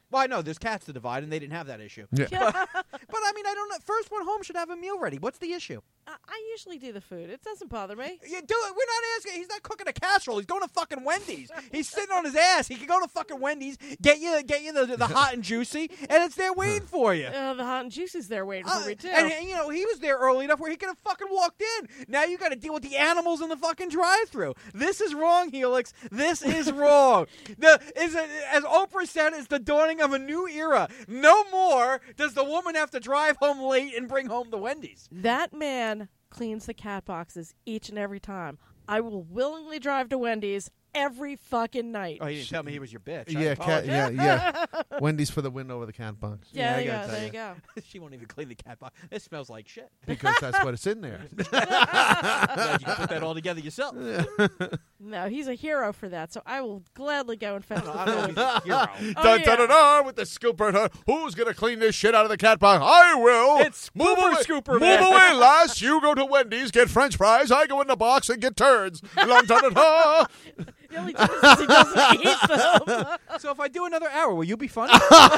Speaker 2: Well, I know there's cats to divide, and they didn't have that issue.
Speaker 4: Yeah.
Speaker 2: But I mean, I don't know. First one home should have a meal ready. What's the issue?
Speaker 3: I usually do the food. It doesn't bother me.
Speaker 2: You do it. We're not asking. He's not cooking a casserole. He's going to fucking Wendy's. He's sitting on his ass. He can go to fucking Wendy's, get you the hot and juicy, and it's there waiting for you.
Speaker 3: The hot and juicy's there waiting for me too.
Speaker 2: And you know, he was there early enough where he could have fucking walked in. Now you got to deal with the animals in the fucking drive-thru. This is wrong, Helix. This is wrong. As Oprah said, it's the dawning of a new era. No more does the woman have to drive home late and bring home the Wendy's.
Speaker 3: That man cleans the cat boxes each and every time. I will willingly drive to Wendy's every fucking night.
Speaker 2: Oh, you didn't tell me he was your bitch.
Speaker 4: Yeah, Wendy's for the win over the cat box.
Speaker 3: Yeah,
Speaker 2: I
Speaker 3: there you
Speaker 2: gotta
Speaker 3: go.
Speaker 2: tell
Speaker 3: There
Speaker 2: you.
Speaker 3: you go.
Speaker 2: She won't even clean the cat box. It smells like shit.
Speaker 4: Because that's what it's in there.
Speaker 2: Glad you can put that all together yourself.
Speaker 3: No, he's a hero for that, so I will gladly go and fetch the
Speaker 2: I know
Speaker 3: food.
Speaker 2: he's a hero.
Speaker 3: Oh,
Speaker 4: Dun,
Speaker 3: yeah.
Speaker 4: dun, dun, dun, with the scooper. Who's going to clean this shit out of the cat box? I will.
Speaker 2: It's
Speaker 4: Move
Speaker 2: Pooper
Speaker 4: away.
Speaker 2: Scooper,
Speaker 4: Move
Speaker 2: man.
Speaker 4: away, lass. You go to Wendy's, get French fries. I go in the box and get turds. Dun, dun, dun, dun.
Speaker 3: The only difference is he doesn't eat them.
Speaker 2: So if I do another hour, will you be funny?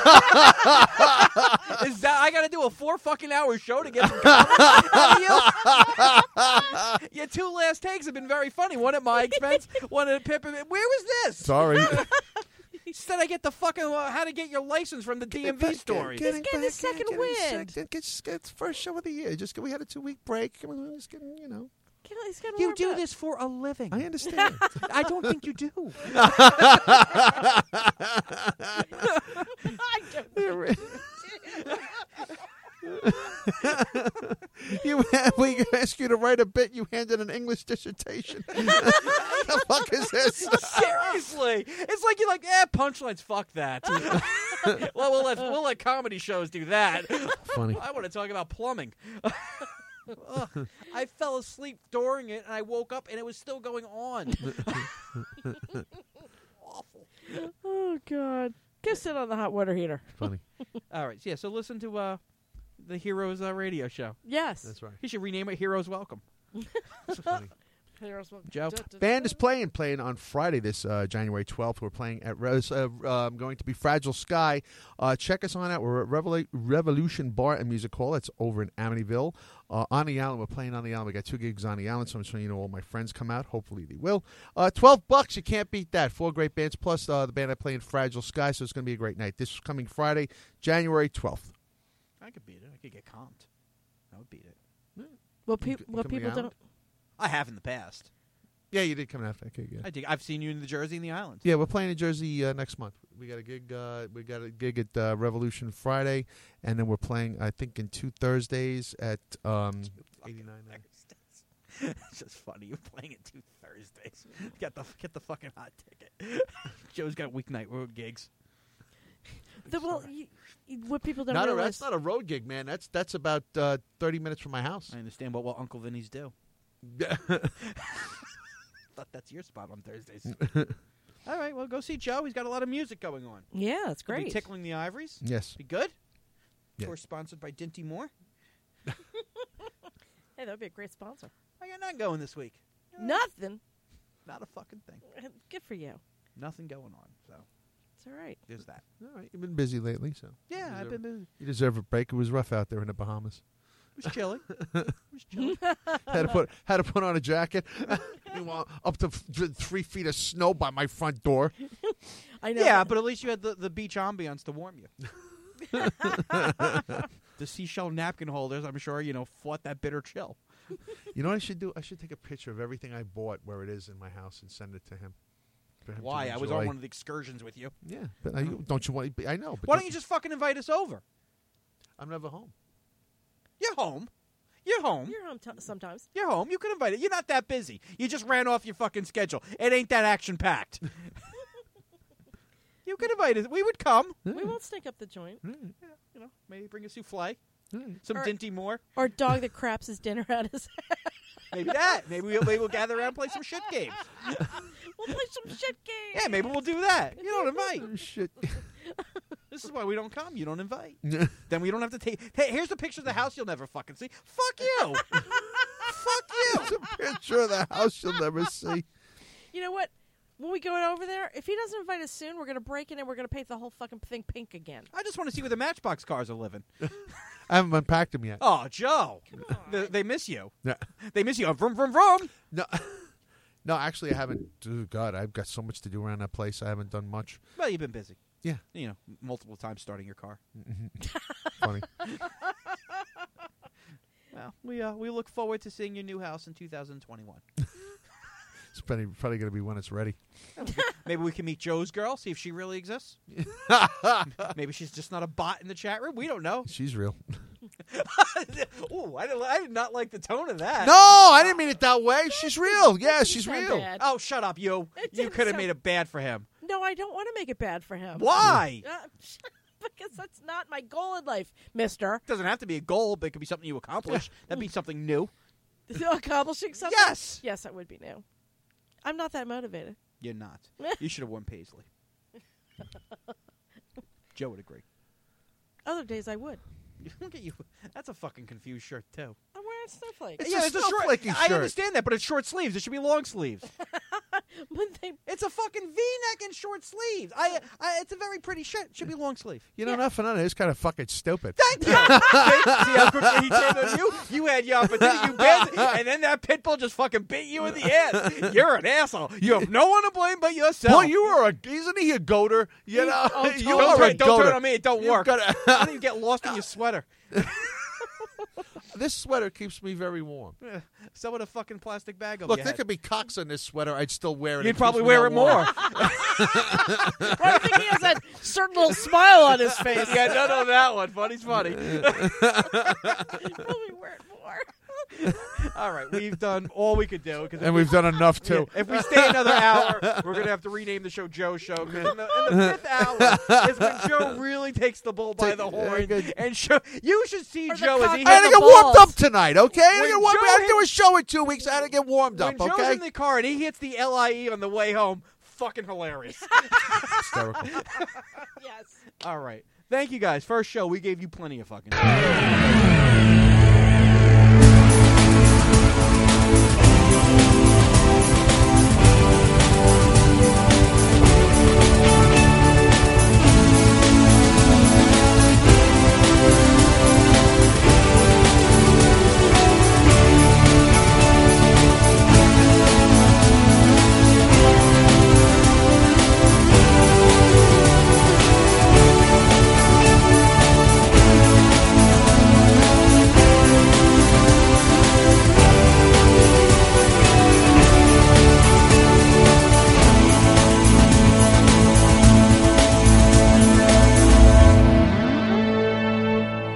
Speaker 2: Is that I got to do a 4 fucking hour show to get some comedy out of you? Your 2 last takes have been very funny. One at my expense, one at Pip. Where was this?
Speaker 4: Sorry.
Speaker 2: Said I get the fucking how to get your license from the DMV story.
Speaker 3: He's getting a second wind.
Speaker 4: Get first show of the year. We had a 2-week break. Just getting,
Speaker 3: He's gonna
Speaker 2: You
Speaker 3: warm
Speaker 2: do
Speaker 3: up.
Speaker 2: this for a living.
Speaker 4: I understand.
Speaker 2: I don't think you do.
Speaker 3: I don't
Speaker 4: We asked you to write a bit. You handed an English dissertation. What the fuck is this?
Speaker 2: Seriously, it's like you're like, punchlines. Fuck that. Well, we'll let comedy shows do that.
Speaker 4: Funny.
Speaker 2: I want to talk about plumbing. Ugh, I fell asleep during it, and I woke up, and it was still going on. Awful.
Speaker 3: Oh, God. Go sit on the hot water heater.
Speaker 4: Funny.
Speaker 2: All right, so listen to the Heroes radio show.
Speaker 3: Yes.
Speaker 4: That's right.
Speaker 2: He should rename it Heroes Welcome.
Speaker 4: That's funny.
Speaker 2: Joe?
Speaker 4: Band is playing on Friday, this January 12th. We're playing at going to be Fragile Sky. Check us on out. We're at Revolution Bar and Music Hall. It's over in Amityville. On the island, we're playing on the island. We got 2 gigs on the island, so I'm sure all my friends come out. Hopefully they will. $12, you can't beat that. 4 great bands plus the band I play in Fragile Sky, so it's going to be a great night. This is coming Friday, January 12th.
Speaker 2: I could beat it. I could get comped. I would beat it.
Speaker 3: What
Speaker 4: come
Speaker 3: people
Speaker 4: to the
Speaker 3: don't.
Speaker 4: island?
Speaker 2: I have in the past.
Speaker 4: Yeah, you did come out. Okay, good.
Speaker 2: I did. I've seen you in the Jersey and the islands.
Speaker 4: Yeah, we're playing in Jersey next month. We got a gig. We got a gig at Revolution Friday, and then we're playing, I think, in 2 Thursdays at 89.
Speaker 2: It's just funny. You're playing it 2 Thursdays. Get the fucking hot ticket. Joe's got weeknight road gigs.
Speaker 3: What people don't
Speaker 4: That's
Speaker 3: realize.
Speaker 4: not a road gig, man. That's about 30 minutes from my house.
Speaker 2: I understand what will Uncle Vinny's do. Thought that's your spot on Thursdays. All right, well, go see Joe. He's got a lot of music going on.
Speaker 3: Yeah, that's
Speaker 2: He'll be
Speaker 3: great.
Speaker 2: tickling the ivories.
Speaker 4: Yes.
Speaker 2: Be good.
Speaker 4: Yeah.
Speaker 2: Tour sponsored by Dinty Moore.
Speaker 3: Hey, that would be a great sponsor.
Speaker 2: I got nothing going this week.
Speaker 3: Nothing.
Speaker 2: Not a fucking thing.
Speaker 3: Good for you.
Speaker 2: Nothing going on. So
Speaker 3: It's all right.
Speaker 2: there's that.
Speaker 4: All right, you've been busy lately, so
Speaker 2: Yeah, I've been busy.
Speaker 4: you deserve a break. It was rough out there in the Bahamas.
Speaker 2: It was chilly. It was chilly.
Speaker 4: Had to put on a jacket. Meanwhile, up to 3 feet of snow by my front door.
Speaker 3: I know.
Speaker 2: Yeah, but at least you had the beach ambiance to warm you. The seashell napkin holders, I'm sure, fought that bitter chill.
Speaker 4: You know what I should do? I should take a picture of everything I bought where it is in my house and send it to him. For him to
Speaker 2: Why? I was
Speaker 4: enjoy.
Speaker 2: on one of the excursions with you.
Speaker 4: Yeah, but don't you want? I know. But
Speaker 2: Why don't you just fucking invite us over?
Speaker 4: I'm never home.
Speaker 2: You're home. You're home.
Speaker 3: You're home sometimes.
Speaker 2: You're home. You can invite it. You're not that busy. You just ran off your fucking schedule. It ain't that action-packed. You could invite us. We would come.
Speaker 3: We won't stink up the joint.
Speaker 2: Maybe bring a souffle.
Speaker 4: Hmm.
Speaker 2: Some
Speaker 3: Or-
Speaker 2: Dinty Moore.
Speaker 3: Or a dog that craps his dinner at his
Speaker 2: Maybe that. Maybe we'll gather around and play some shit games.
Speaker 3: We'll play some shit games.
Speaker 2: Yeah, maybe we'll do that. You don't invite.
Speaker 4: Oh, shit.
Speaker 2: This is why we don't come. You don't invite. Then we don't have to take. Hey, here's a picture of the house you'll never fucking see. Fuck you. Fuck you.
Speaker 4: It's a picture of the house you'll never see.
Speaker 3: You know what? when we go over there, if he doesn't invite us soon, we're going to break in and we're going to paint the whole fucking thing pink again.
Speaker 2: I just want to see where the Matchbox cars are living.
Speaker 4: I haven't unpacked them yet.
Speaker 2: Oh, Joe.
Speaker 3: on.
Speaker 2: They miss you.
Speaker 4: Yeah.
Speaker 2: They miss you. Vroom, vroom, vroom.
Speaker 4: No, no, actually, I haven't. Oh, God, I've got so much to do around that place. I haven't done much.
Speaker 2: Well, you've been busy.
Speaker 4: Yeah.
Speaker 2: You know, multiple times starting your car.
Speaker 4: Funny.
Speaker 2: Well, we look forward to seeing your new house in 2021.
Speaker 4: It's probably going to be when it's ready.
Speaker 2: Maybe we can meet Joe's girl, see if she really exists. Maybe she's just not a bot in the chat room. We don't know.
Speaker 4: She's real.
Speaker 2: Ooh, I did not like the tone of that.
Speaker 4: No, I didn't mean it that way. She's real. Yeah,
Speaker 3: Didn't
Speaker 4: she's
Speaker 3: sound
Speaker 4: real.
Speaker 3: bad.
Speaker 2: Oh, shut up, you.
Speaker 3: It
Speaker 2: You
Speaker 3: didn't
Speaker 2: could have
Speaker 3: sound-
Speaker 2: made it bad for him.
Speaker 3: No, I don't want to make it bad for him.
Speaker 2: Why?
Speaker 3: Because that's not my goal in life, mister.
Speaker 2: Doesn't have to be a goal, but it could be something you accomplish. That'd be something new.
Speaker 3: Accomplishing something?
Speaker 2: Yes.
Speaker 3: Yes, that would be new. I'm not that motivated.
Speaker 2: You're not. You should have worn paisley. Joe would agree.
Speaker 3: Other days I would.
Speaker 2: Look at you. That's a fucking confused shirt, too.
Speaker 3: I'm wearing snowflakes.
Speaker 4: It's
Speaker 2: yeah,
Speaker 4: a
Speaker 2: it's a short.
Speaker 4: snowflakey
Speaker 2: I
Speaker 4: shirt.
Speaker 2: understand that, but it's short sleeves. It should be long sleeves.
Speaker 3: When they
Speaker 2: It's a fucking V-neck and short sleeves. It's a very pretty shirt. It should be long sleeve.
Speaker 4: You know, nothing on it. It's kind of fucking stupid.
Speaker 2: Thank you. See how quickly he turned on you? You had your opportunity, you bent, and then that pit bull just fucking bit you in the ass. You're an asshole. You have no one to blame but yourself.
Speaker 4: Well, you are isn't he a goater? You know,
Speaker 3: oh,
Speaker 4: you
Speaker 3: totally.
Speaker 4: are a
Speaker 2: don't
Speaker 4: goater.
Speaker 2: turn on me. It don't
Speaker 4: You've
Speaker 2: work.
Speaker 4: gotta-
Speaker 2: I don't even get lost in your sweater.
Speaker 4: This sweater keeps me very warm.
Speaker 2: So would a fucking plastic bag over
Speaker 4: Look,
Speaker 2: your
Speaker 4: there
Speaker 2: head.
Speaker 4: could be cocks in this sweater. I'd still wear it.
Speaker 2: You'd
Speaker 4: keeps
Speaker 2: probably
Speaker 4: me
Speaker 2: wear
Speaker 4: that
Speaker 2: it
Speaker 4: warm.
Speaker 2: more.
Speaker 3: I think he has that certain little smile on his face.
Speaker 2: Yeah, none on that one. Funny's funny.
Speaker 3: Probably wear it more.
Speaker 2: All right, we've done all we could do.
Speaker 4: And we've done enough, too.
Speaker 2: If we stay another hour, we're going to have to rename the show Joe Show. 'Cause in the fifth hour is when Joe really takes the bull by the horn. And you should see
Speaker 3: Or the
Speaker 2: Joe as he
Speaker 3: cock-
Speaker 4: I had to
Speaker 2: hits
Speaker 4: get
Speaker 2: the
Speaker 4: warmed
Speaker 3: balls.
Speaker 4: up tonight, okay? I
Speaker 2: When
Speaker 4: had to warm-
Speaker 2: Joe
Speaker 4: I had to do a
Speaker 2: hit-
Speaker 4: show in 2 weeks. I had to get warmed up,
Speaker 2: When Joe's
Speaker 4: okay?
Speaker 2: in the car and he hits the LIE on the way home, fucking hilarious.
Speaker 4: Hysterical.
Speaker 3: Yes.
Speaker 2: All right. Thank you, guys. First show, we gave you plenty of fucking